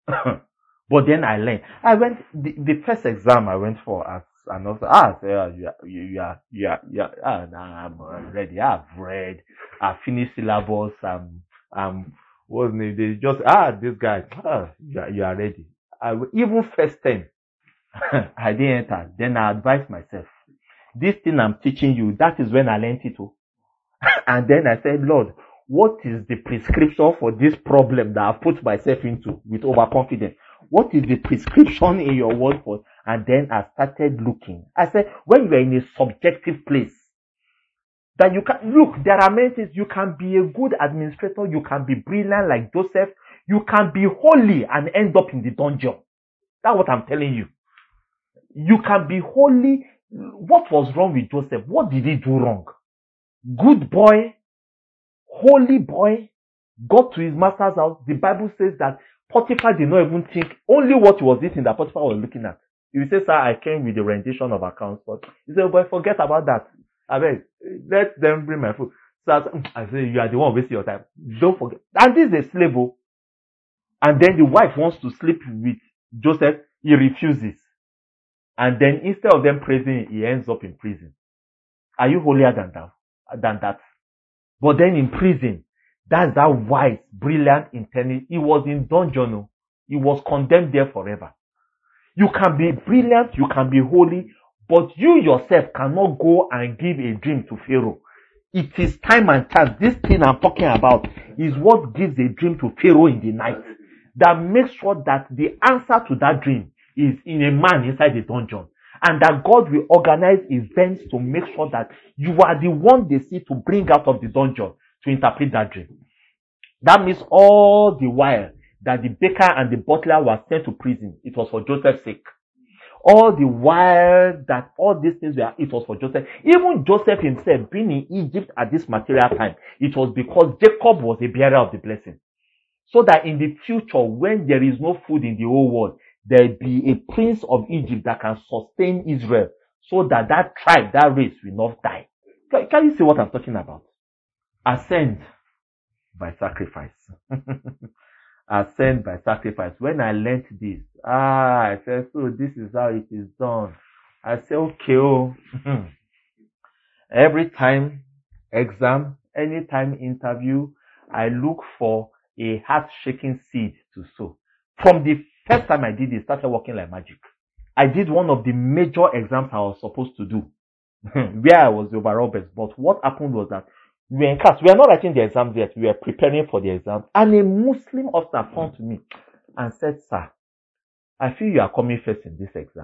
But then I learned. I went, the, the first exam I went for as an officer, ah, yeah, yeah, yeah, yeah, yeah, ah, nah, I'm ready. I've read, I've finished syllabus, um, um, what's name? They just, ah, this guy, ah, you are, you are ready. I, even first time, I didn't enter. Then I advised myself, this thing I'm teaching you, that is when I learned it too. And then I said, Lord, what is the prescription for this problem that I've put myself into with overconfidence? What is the prescription in your word for? And then I started looking. I said, when you are in a subjective place, that you can, look, there are many things. You can be a good administrator. You can be brilliant like Joseph. You can be holy and end up in the dungeon. That's what I'm telling you. You can be holy. What was wrong with Joseph? What did he do wrong? Good boy, holy boy, got to his master's house. The Bible says that Potiphar did not even think, only what he was eating that Potiphar was looking at. He says, sir, I came with the rendition of accounts. But he said, boy, forget about that. I mean, let them bring my food. So I said, you are the one wasting your time. Don't forget. And this is a slave. And then the wife wants to sleep with Joseph. He refuses. And then instead of them praising him, he ends up in prison. Are you holier than that? Than that? But then in prison, that's that wise, brilliant, intelligent. He was in dungeon. He was condemned there forever. You can be brilliant, you can be holy, but you yourself cannot go and give a dream to Pharaoh. It is time and chance. This thing I'm talking about is what gives a dream to Pharaoh in the night. That makes sure that the answer to that dream is in a man inside the dungeon. And that God will organize events to make sure that you are the one they see to bring out of the dungeon to interpret that dream. That means all the while that the baker and the butler were sent to prison, it was for Joseph's sake. All the while that all these things were, it was for Joseph. Even Joseph himself being in Egypt at this material time, it was because Jacob was a bearer of the blessing. So that in the future, when there is no food in the whole world, there will be a prince of Egypt that can sustain Israel so that that tribe, that race will not die. Can, can you see what I'm talking about? Ascend by sacrifice. ascend by sacrifice. When I learnt this, ah, I said, so this is how it is done. I said, okay, oh, every time exam, anytime interview, I look for a heart-shaking seed to sow. From the first time I did it, it started working like magic. I did one of the major exams I was supposed to do, where I was the overall best. But what happened was that we were in class. We are not writing the exams yet. We were preparing for the exam. And a Muslim officer came to me and said, sir, I feel you are coming first in this exam.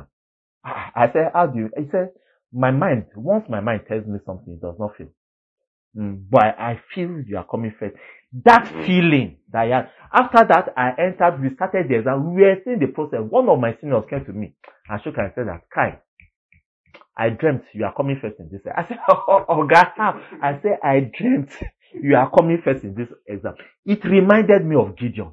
I said, how do you? He said, my mind, once my mind tells me something, it does not feel. Mm, but I feel you are coming first. That feeling that I had. After that, I entered, we started the exam. We were seeing the process. One of my seniors came to me and shook and said that, Kai, I dreamt you are coming first in this exam. I said, oh, oh God, I said, I dreamt you are coming first in this exam. It reminded me of Gideon.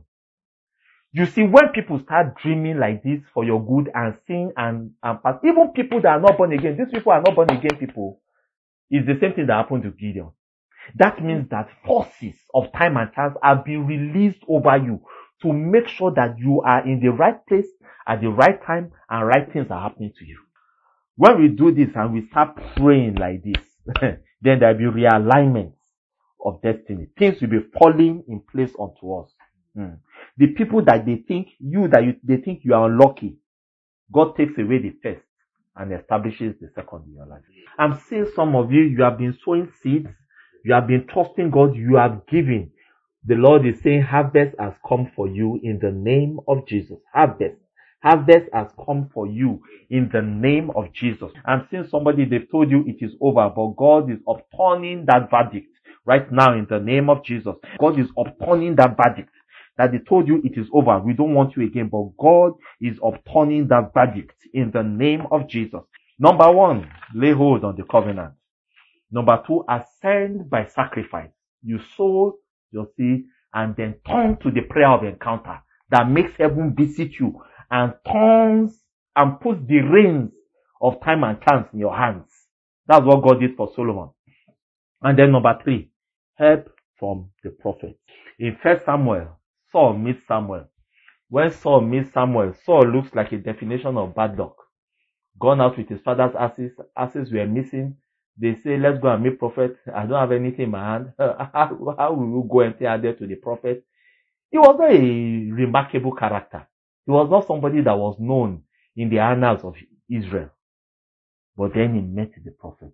You see, when people start dreaming like this for your good and seeing and, and pass, even people that are not born again, these people are not born again people, it's the same thing that happened to Gideon. That means that forces of time and chance have been released over you to make sure that you are in the right place at the right time and right things are happening to you. When we do this and we start praying like this, then there will be realignment of destiny. Things will be falling in place unto us. Hmm. The people that they think you that you they think you are unlucky, God takes away the first and establishes the second in your life. I'm seeing some of you, you have been sowing seeds, you have been trusting God, you have given. The Lord is saying, harvest has come for you in the name of Jesus. Harvest. Harvest has come for you in the name of Jesus. I'm seeing somebody, they've told you it is over, but God is upturning that verdict right now in the name of Jesus. God is upturning that verdict. That they told you it is over. We don't want you again, but God is upturning that verdict in the name of Jesus. Number one, lay hold on the covenant. Number two, ascend by sacrifice. You sow your seed and then turn to the prayer of encounter that makes heaven visit you and turns and puts the reins of time and chance in your hands. That's what God did for Solomon. And then number three, help from the prophet. In First Samuel, Saul meets Samuel. When Saul meets Samuel, Saul looks like a definition of bad luck. Gone out with his father's asses. Asses were missing. They say, let's go and meet prophet. I don't have anything in my hand. how, how will you go and say there to the prophet? He was not a remarkable character. He was not somebody that was known in the annals of Israel. But then he met the prophet.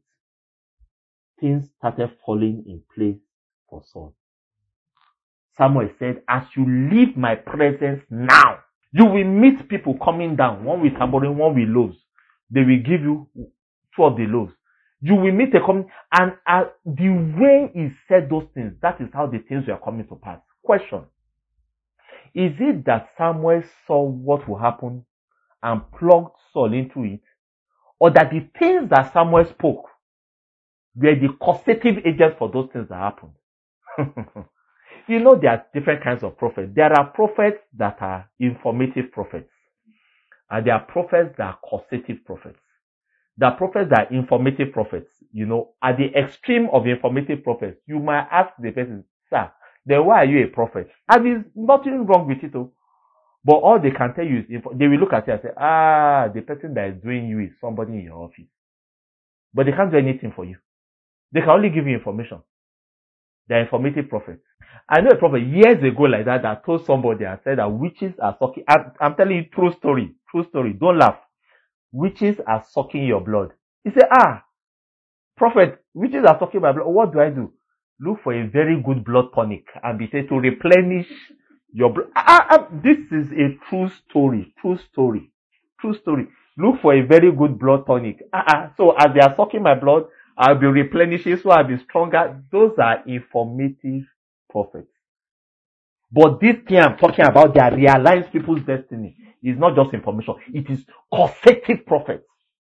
Things started falling in place for Saul. Samuel said, as you leave my presence now, you will meet people coming down, one with tambourine, one with loaves. They will give you two of the loaves. You will meet a coming, and uh, the way he said those things, that is how the things were coming to pass. Question. Is it that Samuel saw what will happen and plugged Saul into it? Or that the things that Samuel spoke were the causative agents for those things that happened? You know, there are different kinds of prophets. There are prophets that are informative prophets. And there are prophets that are causative prophets. There are prophets that are informative prophets. You know, at the extreme of informative prophets, you might ask the person, sir, then why are you a prophet? And there's nothing wrong with it. Though. But all they can tell you is, they will look at you and say, ah, the person that is doing you is somebody in your office. But they can't do anything for you. They can only give you information. They're informative prophets. I know a prophet years ago like that that told somebody and said that witches are sucking. I'm, I'm telling you true story. True story. Don't laugh. Witches are sucking your blood. He said, ah, prophet, witches are sucking my blood. What do I do? Look for a very good blood tonic and be said to replenish your blood. Ah, ah, this is a true story. True story. True story. Look for a very good blood tonic. Ah, ah. So as they are sucking my blood, I'll be replenishing, so I'll be stronger. Those are informative prophets. But this thing I'm talking about that realigns people's destiny is not just information. It is causative prophets.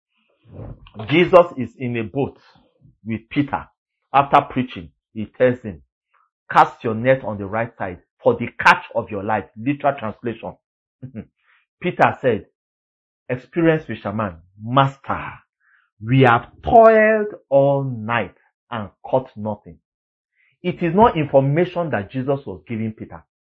Jesus is in a boat with Peter. After preaching, he tells him, cast your net on the right side for the catch of your life. Literal translation. Peter said, experienced fisherman, master, we have toiled all night and caught nothing. It is not information that Jesus was giving Peter.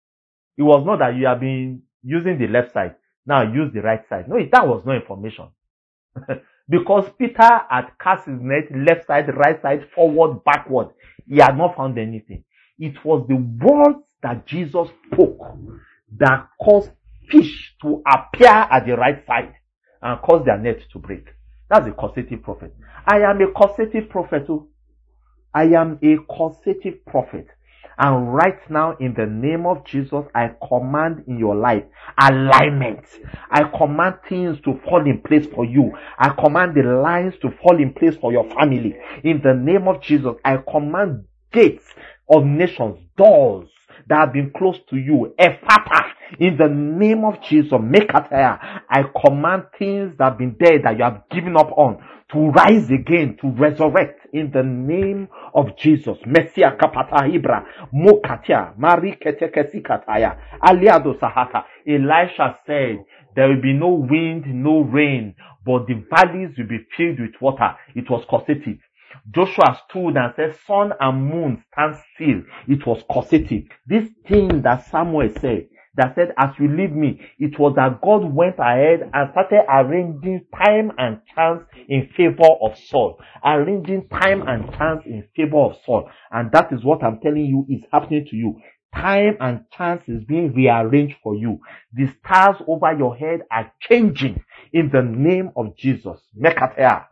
It was not that you have been using the left side. Now use the right side. No, that was no information. Because Peter had cast his net left side, right side, forward, backward. He had not found anything. It was the words that Jesus spoke that caused fish to appear at the right side and caused their net to break. That's a causative prophet. I am a causative prophet too. I am a causative prophet. And right now, in the name of Jesus, I command in your life alignment. I command things to fall in place for you. I command the lines to fall in place for your family. In the name of Jesus, I command gates of nations, doors that have been closed to you, Ephata, in the name of Jesus, Mekataya, I command things that have been there that you have given up on to rise again, to resurrect in the name of Jesus. Messia kapata ibra, mokatia, mari ketekesi kataya, aliado sahata. Elisha said, there will be no wind, no rain, but the valleys will be filled with water. It was causative. Joshua stood and said, sun and moon stand still. It was causative. This thing that Samuel said, that said, as you leave me, it was that God went ahead and started arranging time and chance in favor of Saul. Arranging time and chance in favor of Saul. And that is what I'm telling you is happening to you. Time and chance is being rearranged for you. The stars over your head are changing in the name of Jesus. Mekatea.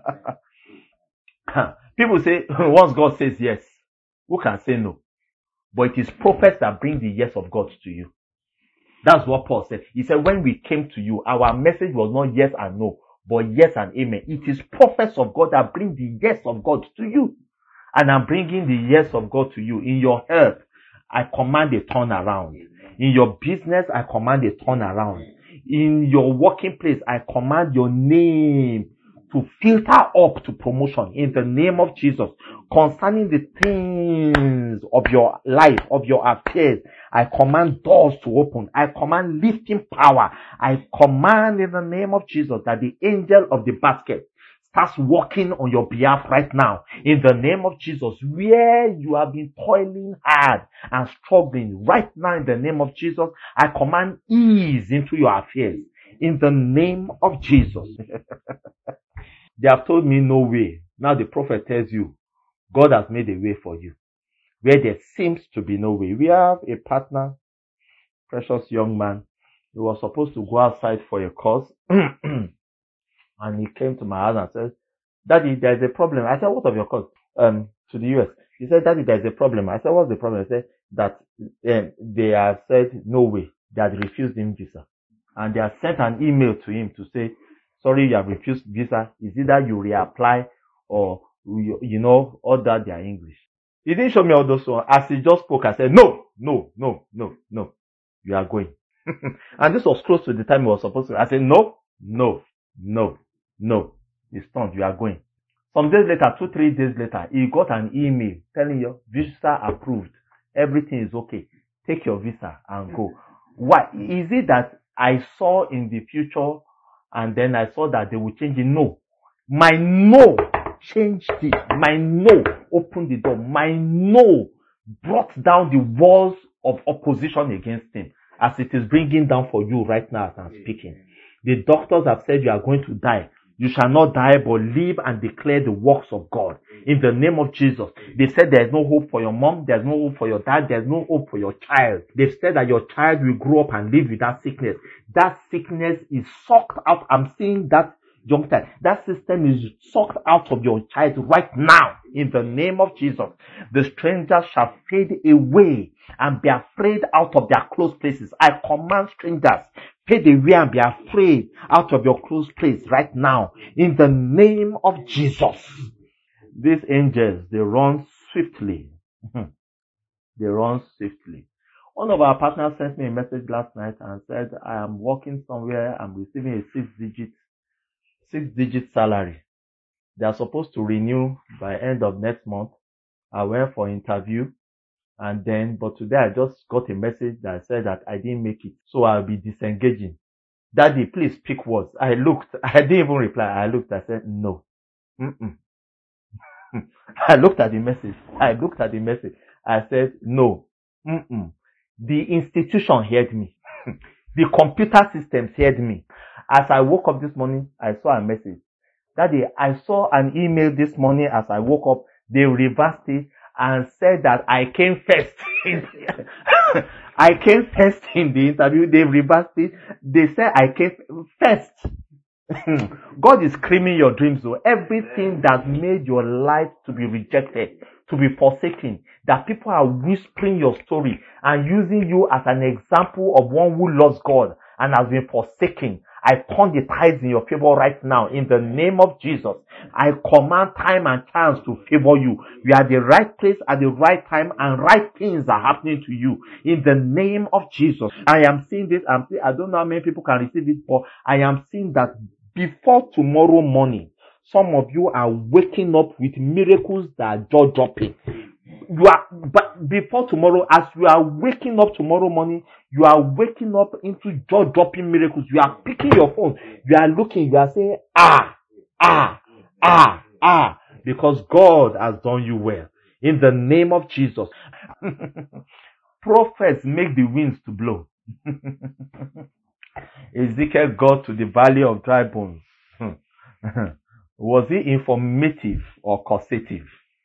People say, once God says yes, who can say no? But it is prophets that bring the yes of God to you. That's what Paul said. He said, when we came to you, our message was not yes and no, but yes and amen. It is prophets of God that bring the yes of God to you. And I'm bringing the yes of God to you. In your health, I command a turnaround. In your business, I command a turnaround. In your working place, I command your name to filter up to promotion in the name of Jesus. Concerning the things of your life, of your affairs, I command doors to open. I command lifting power. I command in the name of Jesus that the angel of the basket starts working on your behalf right now. In the name of Jesus, where you have been toiling hard and struggling right now in the name of Jesus, I command ease into your affairs. In the name of Jesus. They have told me no way. Now the prophet tells you, God has made a way for you. Where there seems to be no way. We have a partner, precious young man. He was supposed to go outside for a course. And he came to my house and said, Daddy, there's a problem. I said, what of your course? Um, to the U S. He said, Daddy, there's a problem. I said, what's the problem? He said that um, they have said no way. They had refused him visa. And they have sent an email to him to say, sorry, you have refused visa. Is either you reapply or, you, you know, order their English. He didn't show me all those ones. As he just spoke, I said, no, no, no, no, no. You are going. And this was close to the time he was supposed to. I said, no, no, no, no. He's stunned. You are going. Some days later, two, three days later, he got an email telling you, visa approved. Everything is okay. Take your visa and go. Why? Is it that I saw in the future and then I saw that they would change it? No. My no changed it. My no opened the door. My no brought down the walls of opposition against him, as it is bringing down for you right now as I'm speaking. The doctors have said you are going to die. You shall not die, but live and declare the works of God. In the name of Jesus. They said there is no hope for your mom. There is no hope for your dad. There is no hope for your child. They've said that your child will grow up and live with that sickness. That sickness is sucked out. I'm seeing that young child. That system is sucked out of your child right now. In the name of Jesus. The strangers shall fade away and be afraid out of their close places. I command strangers, fade away and be afraid out of your close place right now. In the name of Jesus. These angels, they run swiftly. They run swiftly. One of our partners sent me a message last night and said, I am working somewhere. I'm receiving a six digit, six digit salary. They are supposed to renew by end of next month. I went for interview. And then, but today I just got a message that said that I didn't make it. So I'll be disengaging. Daddy, please pick words. I looked. I didn't even reply. I looked. I said, no. Mm-mm. I looked at the message. I looked at the message. I said, no. Mm-mm. The institution heard me. The computer systems heard me. As I woke up this morning, I saw a message. Daddy, I saw an email this morning as I woke up. They reversed it and said that I came first. I came first in the interview. They reversed it. They said I came first. God is screaming your dreams, though. Everything that made your life to be rejected, to be forsaken, that people are whispering your story and using you as an example of one who loves God and has been forsaken. I turn the tides in your favor right now in the name of Jesus. I command time and chance to favor you. You are at the right place at the right time and right things are happening to you in the name of Jesus. I am seeing this. I'm seeing, I don't know how many people can receive it, but I am seeing that before tomorrow morning, some of you are waking up with miracles that are jaw-dropping. You are, but before tomorrow, as you are waking up tomorrow morning, you are waking up into jaw-dropping miracles. You are picking your phone. You are looking. You are saying, ah, ah, ah, ah, because God has done you well. In the name of Jesus. Prophets make the winds to blow. Ezekiel got to the valley of dry bones. Was it informative or causative?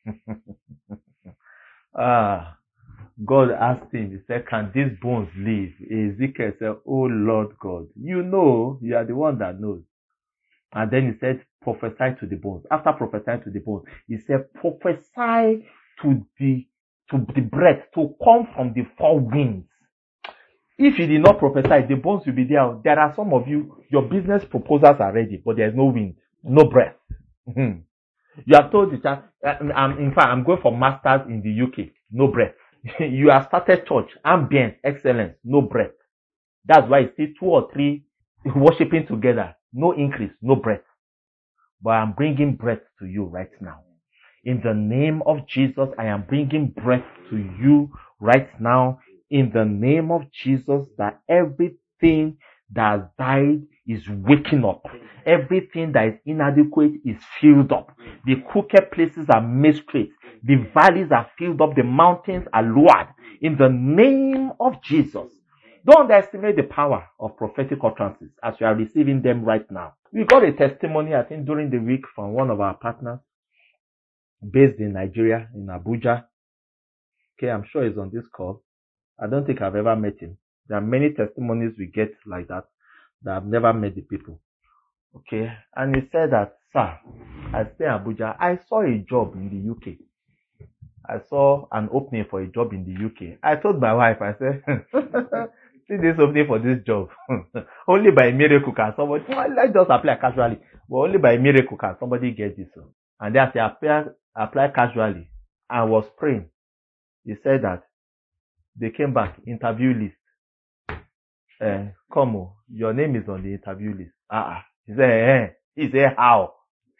ah, God asked him, he said, can these bones live? Ezekiel said, oh Lord God, you know, you are the one that knows. And then he said, prophesy to the bones. After prophesying to the bones, he said, prophesy to the, to the breath to come from the four winds. If you did not prophesy, the bones will be there. There are some of you, your business proposals are ready, but there is no wind, no breath. You have told the child, um, in fact, I'm going for masters in the U K, no breath. You have started church, ambient, excellence, no breath. That's why you see two or three worshiping together, no increase, no breath. But I'm bringing breath to you right now. In the name of Jesus, I am bringing breath to you right now. In the name of Jesus, that everything that has died is waking up. Everything that is inadequate is filled up. The crooked places are made straight. The valleys are filled up. The mountains are lowered. In the name of Jesus. Don't underestimate the power of prophetic utterances as you are receiving them right now. We got a testimony, I think, during the week from one of our partners based in Nigeria, in Abuja. Okay, I'm sure he's on this call. I don't think I've ever met him. There are many testimonies we get like that, that I've never met the people. Okay, and he said that, sir, I stay in Abuja. I saw a job in the U K. I saw an opening for a job in the U K. I told my wife, I said, see this opening for this job. Only by miracle can somebody, well, let's just apply casually. But only by miracle can somebody get this. And then as I applied, applied casually and was praying, he said that they came back, interview list. Uh, come on, your name is on the interview list. Ah, uh-uh. He said, eh. He said, how?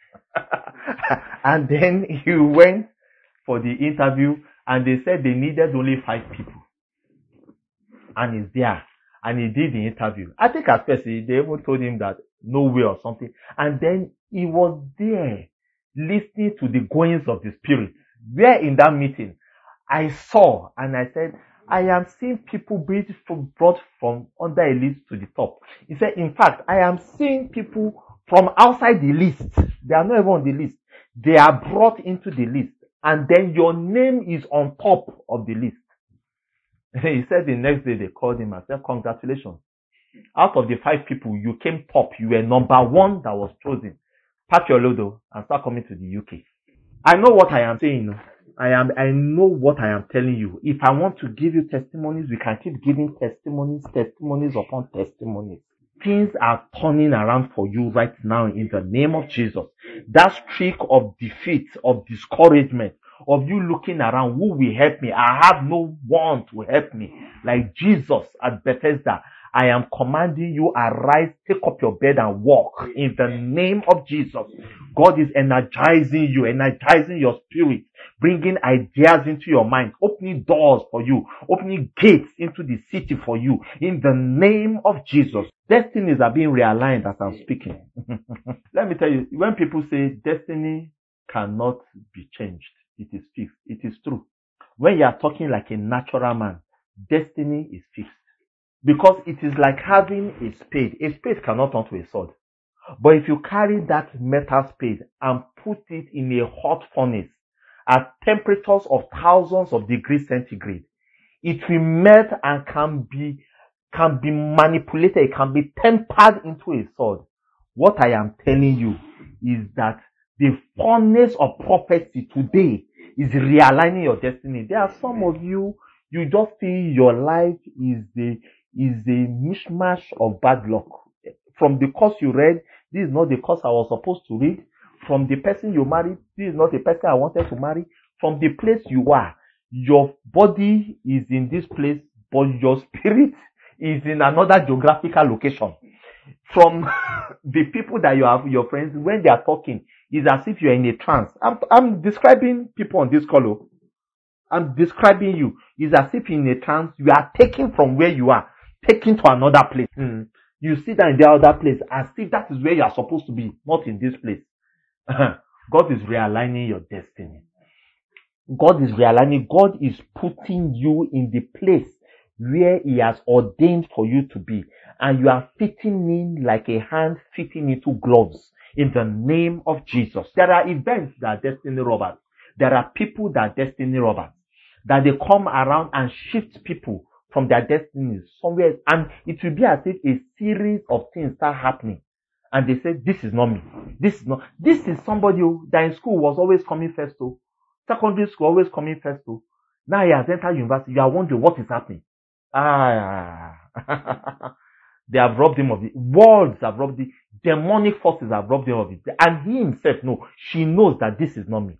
And then he went for the interview and they said they needed only five people. And he's there. And he did the interview. I think at first they even told him that no way or something. And then he was there listening to the goings of the Spirit. There in that meeting, I saw and I said, I am seeing people being brought from under a list to the top. He said, in fact, I am seeing people from outside the list. They are not even on the list. They are brought into the list. And then your name is on top of the list. He said the next day they called him and said, congratulations. Out of the five people, you came top. You were number one that was chosen. Pack your load and start coming to the U K. I know what I am saying. I am, I know what I am telling you. If I want to give you testimonies, we can keep giving testimonies, testimonies upon testimonies. Things are turning around for you right now in the name of Jesus. That streak of defeat, of discouragement, of you looking around, who will help me? I have no one to help me. Like Jesus at Bethesda, I am commanding you, arise, take up your bed and walk in the name of Jesus. God is energizing you, energizing your spirit, bringing ideas into your mind, opening doors for you, opening gates into the city for you in the name of Jesus. Destinies are being realigned as I'm speaking. Let me tell you, when people say destiny cannot be changed, it is fixed. It is true. When you are talking like a natural man, destiny is fixed. Because it is like having a spade. A spade cannot turn to a sword. But if you carry that metal spade and put it in a hot furnace at temperatures of thousands of degrees centigrade, it will melt and can be can be manipulated, it can be tempered into a sword. What I am telling you is that the furnace of prophecy today is realigning your destiny. There are some of you, you just feel your life is the is a mishmash of bad luck. From the course you read, this is not the course I was supposed to read. From the person you married, this is not the person I wanted to marry. From the place you are, your body is in this place, but your spirit is in another geographical location. From the people that you have, your friends, when they are talking, it's as if you're in a trance. I'm, I'm describing people on this call. I'm describing you. It's as if in a trance, you are taken from where you are, taken to another place. Mm. You sit down in the other place as if that is where you are supposed to be, not in this place. God is realigning your destiny. God is realigning. God is putting you in the place where He has ordained for you to be. And you are fitting in like a hand fitting into gloves in the name of Jesus. There are events that are destiny robbers. There are people that are destiny robbers. That they come around and shift people from their destinies somewhere. And it will be as if a series of things start happening. And they say, this is not me. This is not, this is somebody who, that in school was always coming first to. Secondary school always coming first to. Now he has entered university. You are wondering what is happening. Ah, they have robbed him of it. Words have robbed it. Demonic forces have robbed him of it. And he himself, no, she knows that this is not me.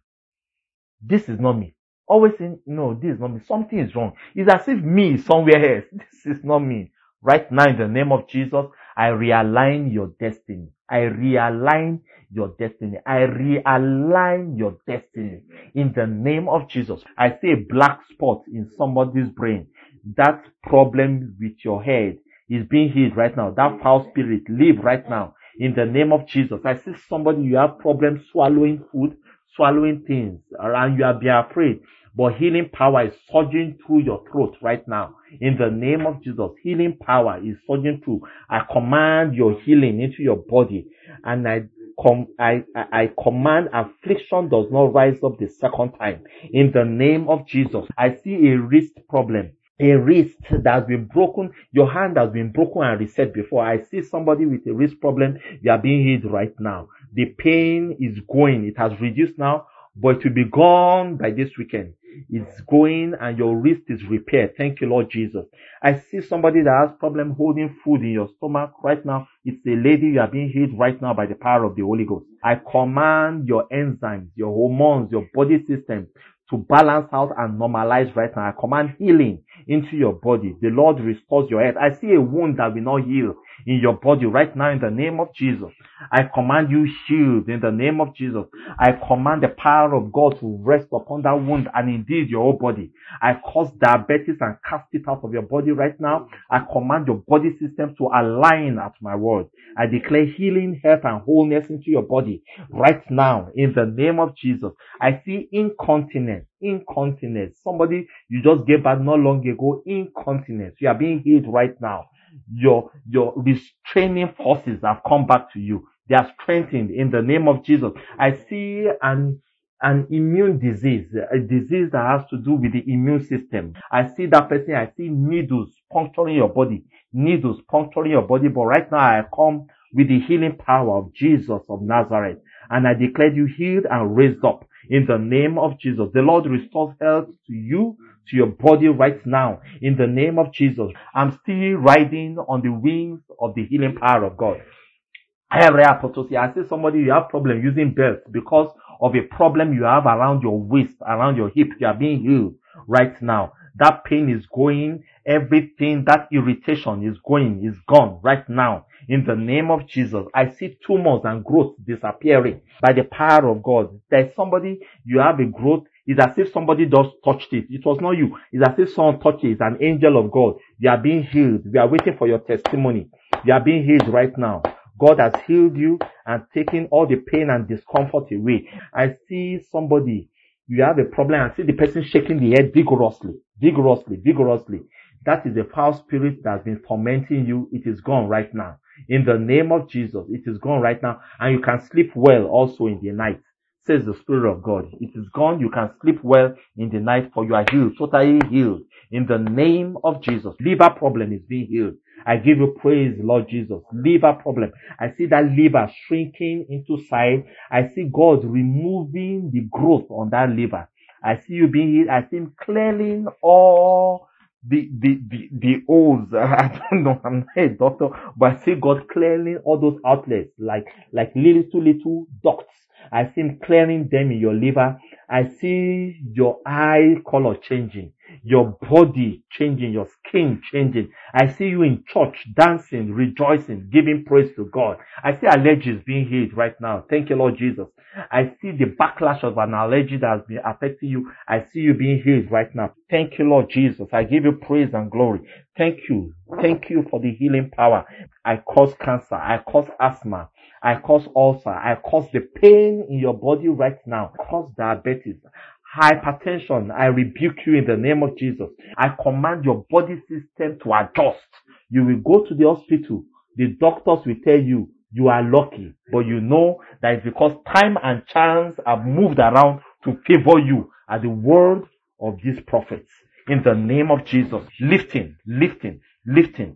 This is not me. Always saying, no, this is not me. Something is wrong. It's as if me is somewhere else. This is not me. Right now, in the name of Jesus, I realign your destiny. I realign your destiny. I realign your destiny. In the name of Jesus, I see a black spot in somebody's brain. That problem with your head is being healed right now. That foul spirit, leave right now. In the name of Jesus, I see somebody, you have problems swallowing food, swallowing things, and you are being afraid. But healing power is surging through your throat right now. In the name of Jesus, healing power is surging through. I command your healing into your body. And I, com- I, I, I command affliction does not rise up the second time. In the name of Jesus, I see a wrist problem. A wrist that has been broken. Your hand has been broken and reset before. I see somebody with a wrist problem. You are being healed right now. The pain is going. It has reduced now, but it will be gone by this weekend. It's going and your wrist is repaired. Thank you, Lord Jesus. I see somebody that has problem holding food in your stomach right now. It's a lady. You are being healed right now by the power of the Holy Ghost. I command your enzymes, your hormones, your body system to balance out and normalize right now. I command healing into your body. The Lord restores your health. I see a wound that will not heal in your body right now in the name of Jesus. I command you healed in the name of Jesus. I command the power of God to rest upon that wound and indeed your whole body. I cause diabetes and cast it out of your body right now. I command your body system to align at my word. I declare healing, health, and wholeness into your body right now in the name of Jesus. I see incontinence. Incontinence. Somebody you just gave birth not long ago. Incontinence. You are being healed right now. Your, your restraining forces have come back to you. They are strengthened in the name of Jesus. I see an, an immune disease, a disease that has to do with the immune system. I see that person. I see needles puncturing your body. Needles puncturing your body. But right now I come with the healing power of Jesus of Nazareth. And I declare you healed and raised up. In the name of Jesus, the Lord restores health to you, to your body right now. In the name of Jesus, I'm still riding on the wings of the healing power of God. I see somebody, you have problem using belts because of a problem you have around your waist, around your hip. You are being healed right now. That pain is going. Everything, that irritation is going, is gone right now. In the name of Jesus, I see tumors and growth disappearing by the power of God. There's somebody, you have a growth. It's as if somebody just touched it. It was not you. It's as if someone touched it. It's an angel of God. You are being healed. We are waiting for your testimony. You are being healed right now. God has healed you and taken all the pain and discomfort away. I see somebody, You have a problem and see the person shaking the head vigorously, vigorously, vigorously. That is a foul spirit that's been tormenting you. It is gone right now. In the name of Jesus, it is gone right now. And you can sleep well also in the night, says the Spirit of God. It is gone. You can sleep well in the night, for you are healed, totally healed. In the name of Jesus, liver problem is being healed. I give you praise, Lord Jesus. Liver problem. I see that liver shrinking into size. I see God removing the growth on that liver. I see you being healed. I see Him clearing all the, the, the, the holes. I don't know. I'm not a doctor, but I see God clearing all those outlets like, like little, little ducts. I see Him clearing them in your liver. I see your eye color changing, your body changing, your skin changing. I see you in church dancing, rejoicing, giving praise to God. I see allergies being healed right now. Thank you, Lord Jesus. I see the backlash of an allergy that has been affecting you. I see you being healed right now. Thank you, Lord Jesus. I give you praise and glory. Thank you. Thank you for the healing power. I cause cancer. I cause asthma. I cause ulcer. I cause the pain in your body right now. I cause diabetes, hypertension. I rebuke you in the name of Jesus. I command your body system to adjust. You will go to the hospital. The doctors will tell you you are lucky, but you know that it's because time and chance have moved around to favor you at the word of these prophets. In the name of Jesus, lifting, lifting, lifting.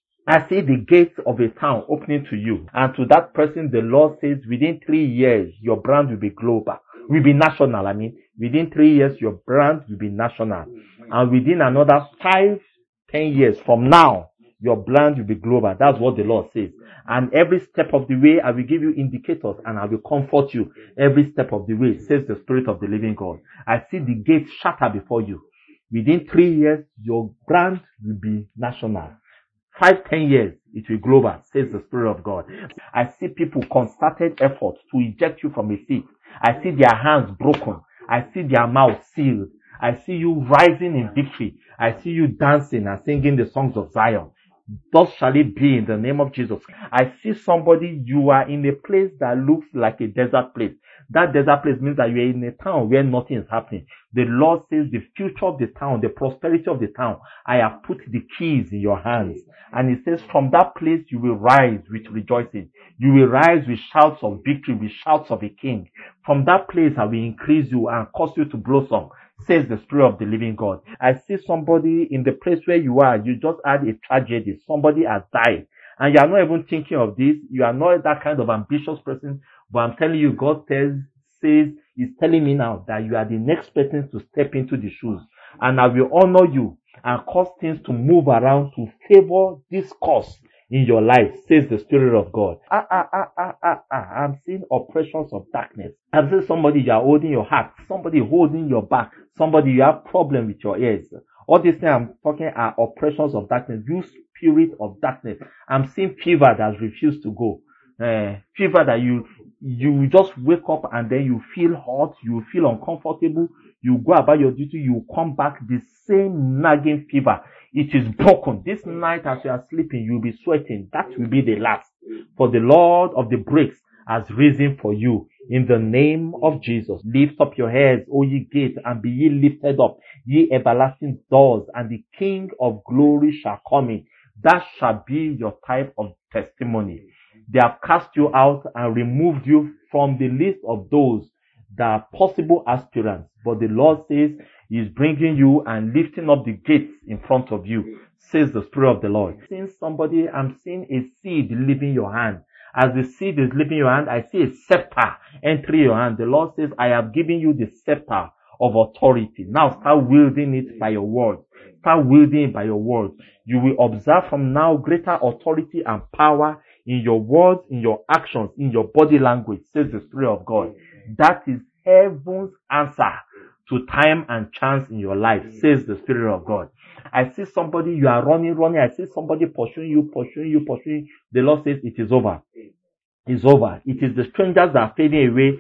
I see the gates of a town opening to you. And to that person, the Lord says, within three years, your brand will be global. Will be national, I mean. Within three years, your brand will be national. And within another five, ten years from now, your brand will be global. That's what the Lord says. And every step of the way, I will give you indicators and I will comfort you every step of the way, says the Spirit of the living God. I see the gates shatter before you. Within three years, your brand will be national. Five, ten years, it will global, says the Spirit of God. I see people concerted efforts to eject you from a seat. I see their hands broken. I see their mouths sealed. I see you rising in victory. I see you dancing and singing the songs of Zion. Thus shall it be in the name of Jesus. I see somebody, you are in a place that looks like a desert place. That desert place means that you are in a town where nothing is happening. The Lord says the future of the town, the prosperity of the town, I have put the keys in your hands. And He says from that place you will rise with rejoicing. You will rise with shouts of victory, with shouts of a king. From that place I will increase you and cause you to blossom, says the Spirit of the living God. I see somebody in the place where you are, you just had a tragedy. Somebody has died. And you are not even thinking of this. You are not that kind of ambitious person. But I'm telling you, God says, says, He's telling me now that you are the next person to step into the shoes. And I will honor you and cause things to move around to favor this cause in your life, says the Spirit of God. Ah, ah, ah, ah, ah, ah. I'm seeing oppressions of darkness. I'm seeing somebody you are holding your heart, somebody holding your back, somebody you have problem with your ears. All these things I'm talking are oppressions of darkness. You spirit of darkness. I'm seeing fever that refused to go. Uh, fever that you, you just wake up and then you feel hot, you feel uncomfortable, you go about your duty, you come back, the same nagging fever. It is broken. This night as you are sleeping, you'll be sweating. That will be the last. For the Lord of the breaks has risen for you. In the name of Jesus, lift up your heads, O ye gates, and be ye lifted up, ye everlasting doors, and the King of glory shall come in. That shall be your type of testimony. They have cast you out and removed you from the list of those that are possible aspirants. But the Lord says He is bringing you and lifting up the gates in front of you, says the Spirit of the Lord. Seeing somebody, I'm seeing a seed leaving your hand. As the seed is leaving your hand, I see a scepter entering your hand. The Lord says, I have given you the scepter of authority. Now start wielding it by your word. Start wielding it by your word. You will observe from now greater authority and power in your words, in your actions, in your body language, says the Spirit of God. That is heaven's answer to time and chance in your life, says the Spirit of God. I see somebody, you are running, running. I see somebody pursuing you, pursuing you, pursuing you. The Lord says it is over. It's over. It is the strangers that are fading away,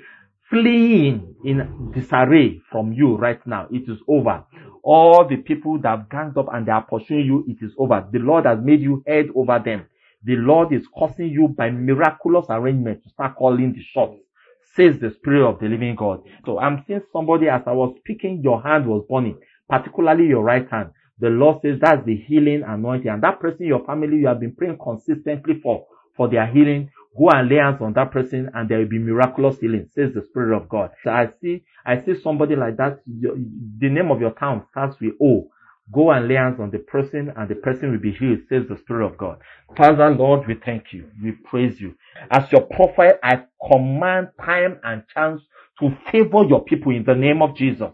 fleeing in disarray from you right now. It is over. All the people that have ganged up and they are pursuing you, it is over. The Lord has made you head over them. The Lord is causing you by miraculous arrangement to start calling the shots, says the Spirit of the living God. So I'm seeing somebody, as I was speaking, your hand was burning, particularly your right hand. The Lord says that's the healing anointing. And that person, your family, you have been praying consistently for, for their healing. Go and lay hands on that person and there will be miraculous healing, says the Spirit of God. So I see, I see somebody like that. The name of your town starts with O. Go and lay hands on the person and the person will be healed, says the Spirit of God. Father, Lord, we thank you. We praise you. As your prophet, I command time and chance to favor your people in the name of Jesus.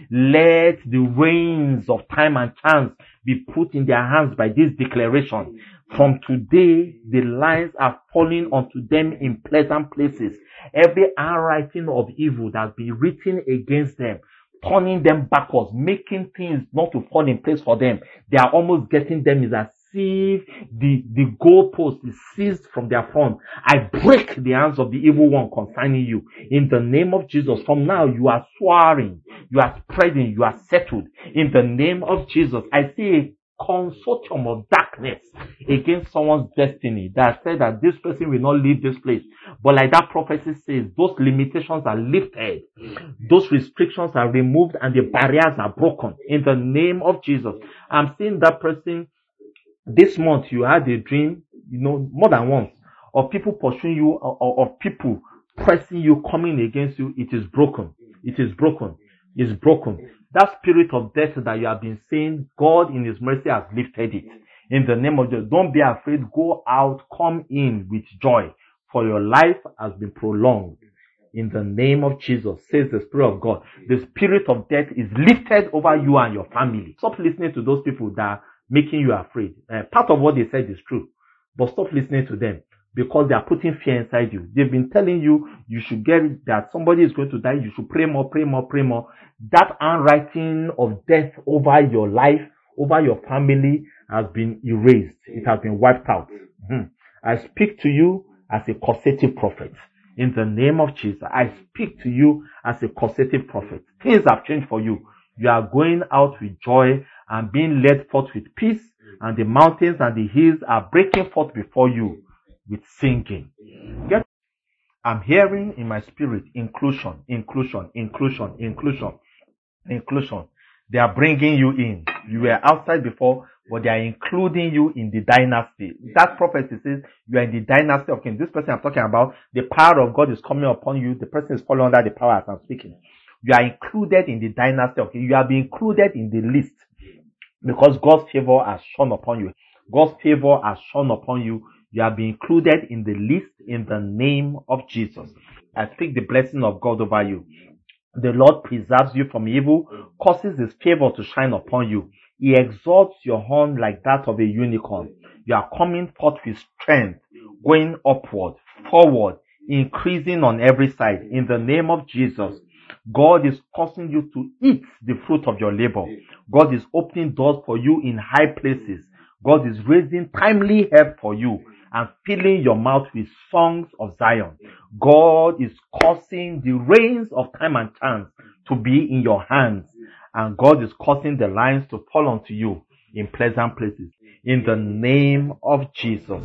Let the reins of time and chance be put in their hands by this declaration. From today, the lines are falling onto them in pleasant places. Every handwriting of evil that be written against them, turning them backwards, making things not to fall in place for them, they are almost getting them is as if the, the goalpost is seized from their front. I break the hands of the evil one concerning you. In the name of Jesus, from now you are soaring, you are spreading, you are settled. In the name of Jesus, I see a consortium of darkness against someone's destiny that said that this person will not leave this place. But like that prophecy says, those limitations are lifted, those restrictions are removed, and the barriers are broken. In the name of Jesus, I'm seeing that person. This month you had a dream, you know, more than once, of people pursuing you, or, or of people pressing you, coming against you. It is broken. It is broken. It's broken. That spirit of death that you have been saying, God in His mercy has lifted it. In the name of Jesus, don't be afraid. Go out, come in with joy, for your life has been prolonged. In the name of Jesus, says the Spirit of God. The spirit of death is lifted over you and your family. Stop listening to those people that are making you afraid. Uh, part of what they said is true, but stop listening to them, because they are putting fear inside you. They've been telling you, you should get it, that somebody is going to die. You should pray more, pray more, pray more. That handwriting of death over your life, over your family, has been erased. It has been wiped out. Mm-hmm. I speak to you as a causative prophet. In the name of Jesus, I speak to you as a causative prophet. Things have changed for you. You are going out with joy and being led forth with peace, and the mountains and the hills are breaking forth before you with singing. Get, I'm hearing in my spirit inclusion, inclusion, inclusion, inclusion, inclusion. They are bringing you in. You were outside before, but they are including you in the dynasty. That prophecy says you are in the dynasty of kings. This person I'm talking about, the power of God is coming upon you. The person is falling under the power as I'm speaking. You are included in the dynasty of kings. You have been included in the list because God's favor has shone upon you. God's favor has shone upon you. You have been included in the list in the name of Jesus. I speak the blessing of God over you. The Lord preserves you from evil, causes His favor to shine upon you. He exalts your horn like that of a unicorn. You are coming forth with strength, going upward, forward, increasing on every side. In the name of Jesus, God is causing you to eat the fruit of your labor. God is opening doors for you in high places. God is raising timely help for you and filling your mouth with songs of Zion. God is causing the reins of time and chance to be in your hands. And God is causing the lines to fall onto you in pleasant places. In the name of Jesus.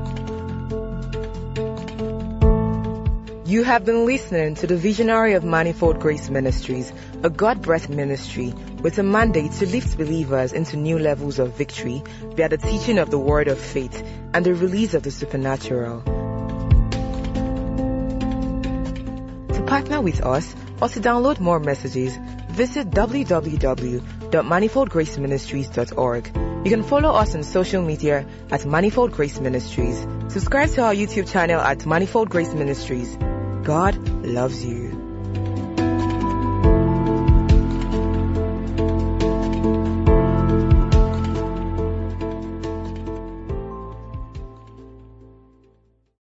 You have been listening to the Visionary of Manifold Grace Ministries, a God-breathed ministry with a mandate to lift believers into new levels of victory via the teaching of the word of faith and the release of the supernatural. To partner with us or to download more messages, visit w w w dot manifold grace ministries dot org. You can follow us on social media at Manifold Grace Ministries. Subscribe to our YouTube channel at Manifold Grace Ministries. God loves you.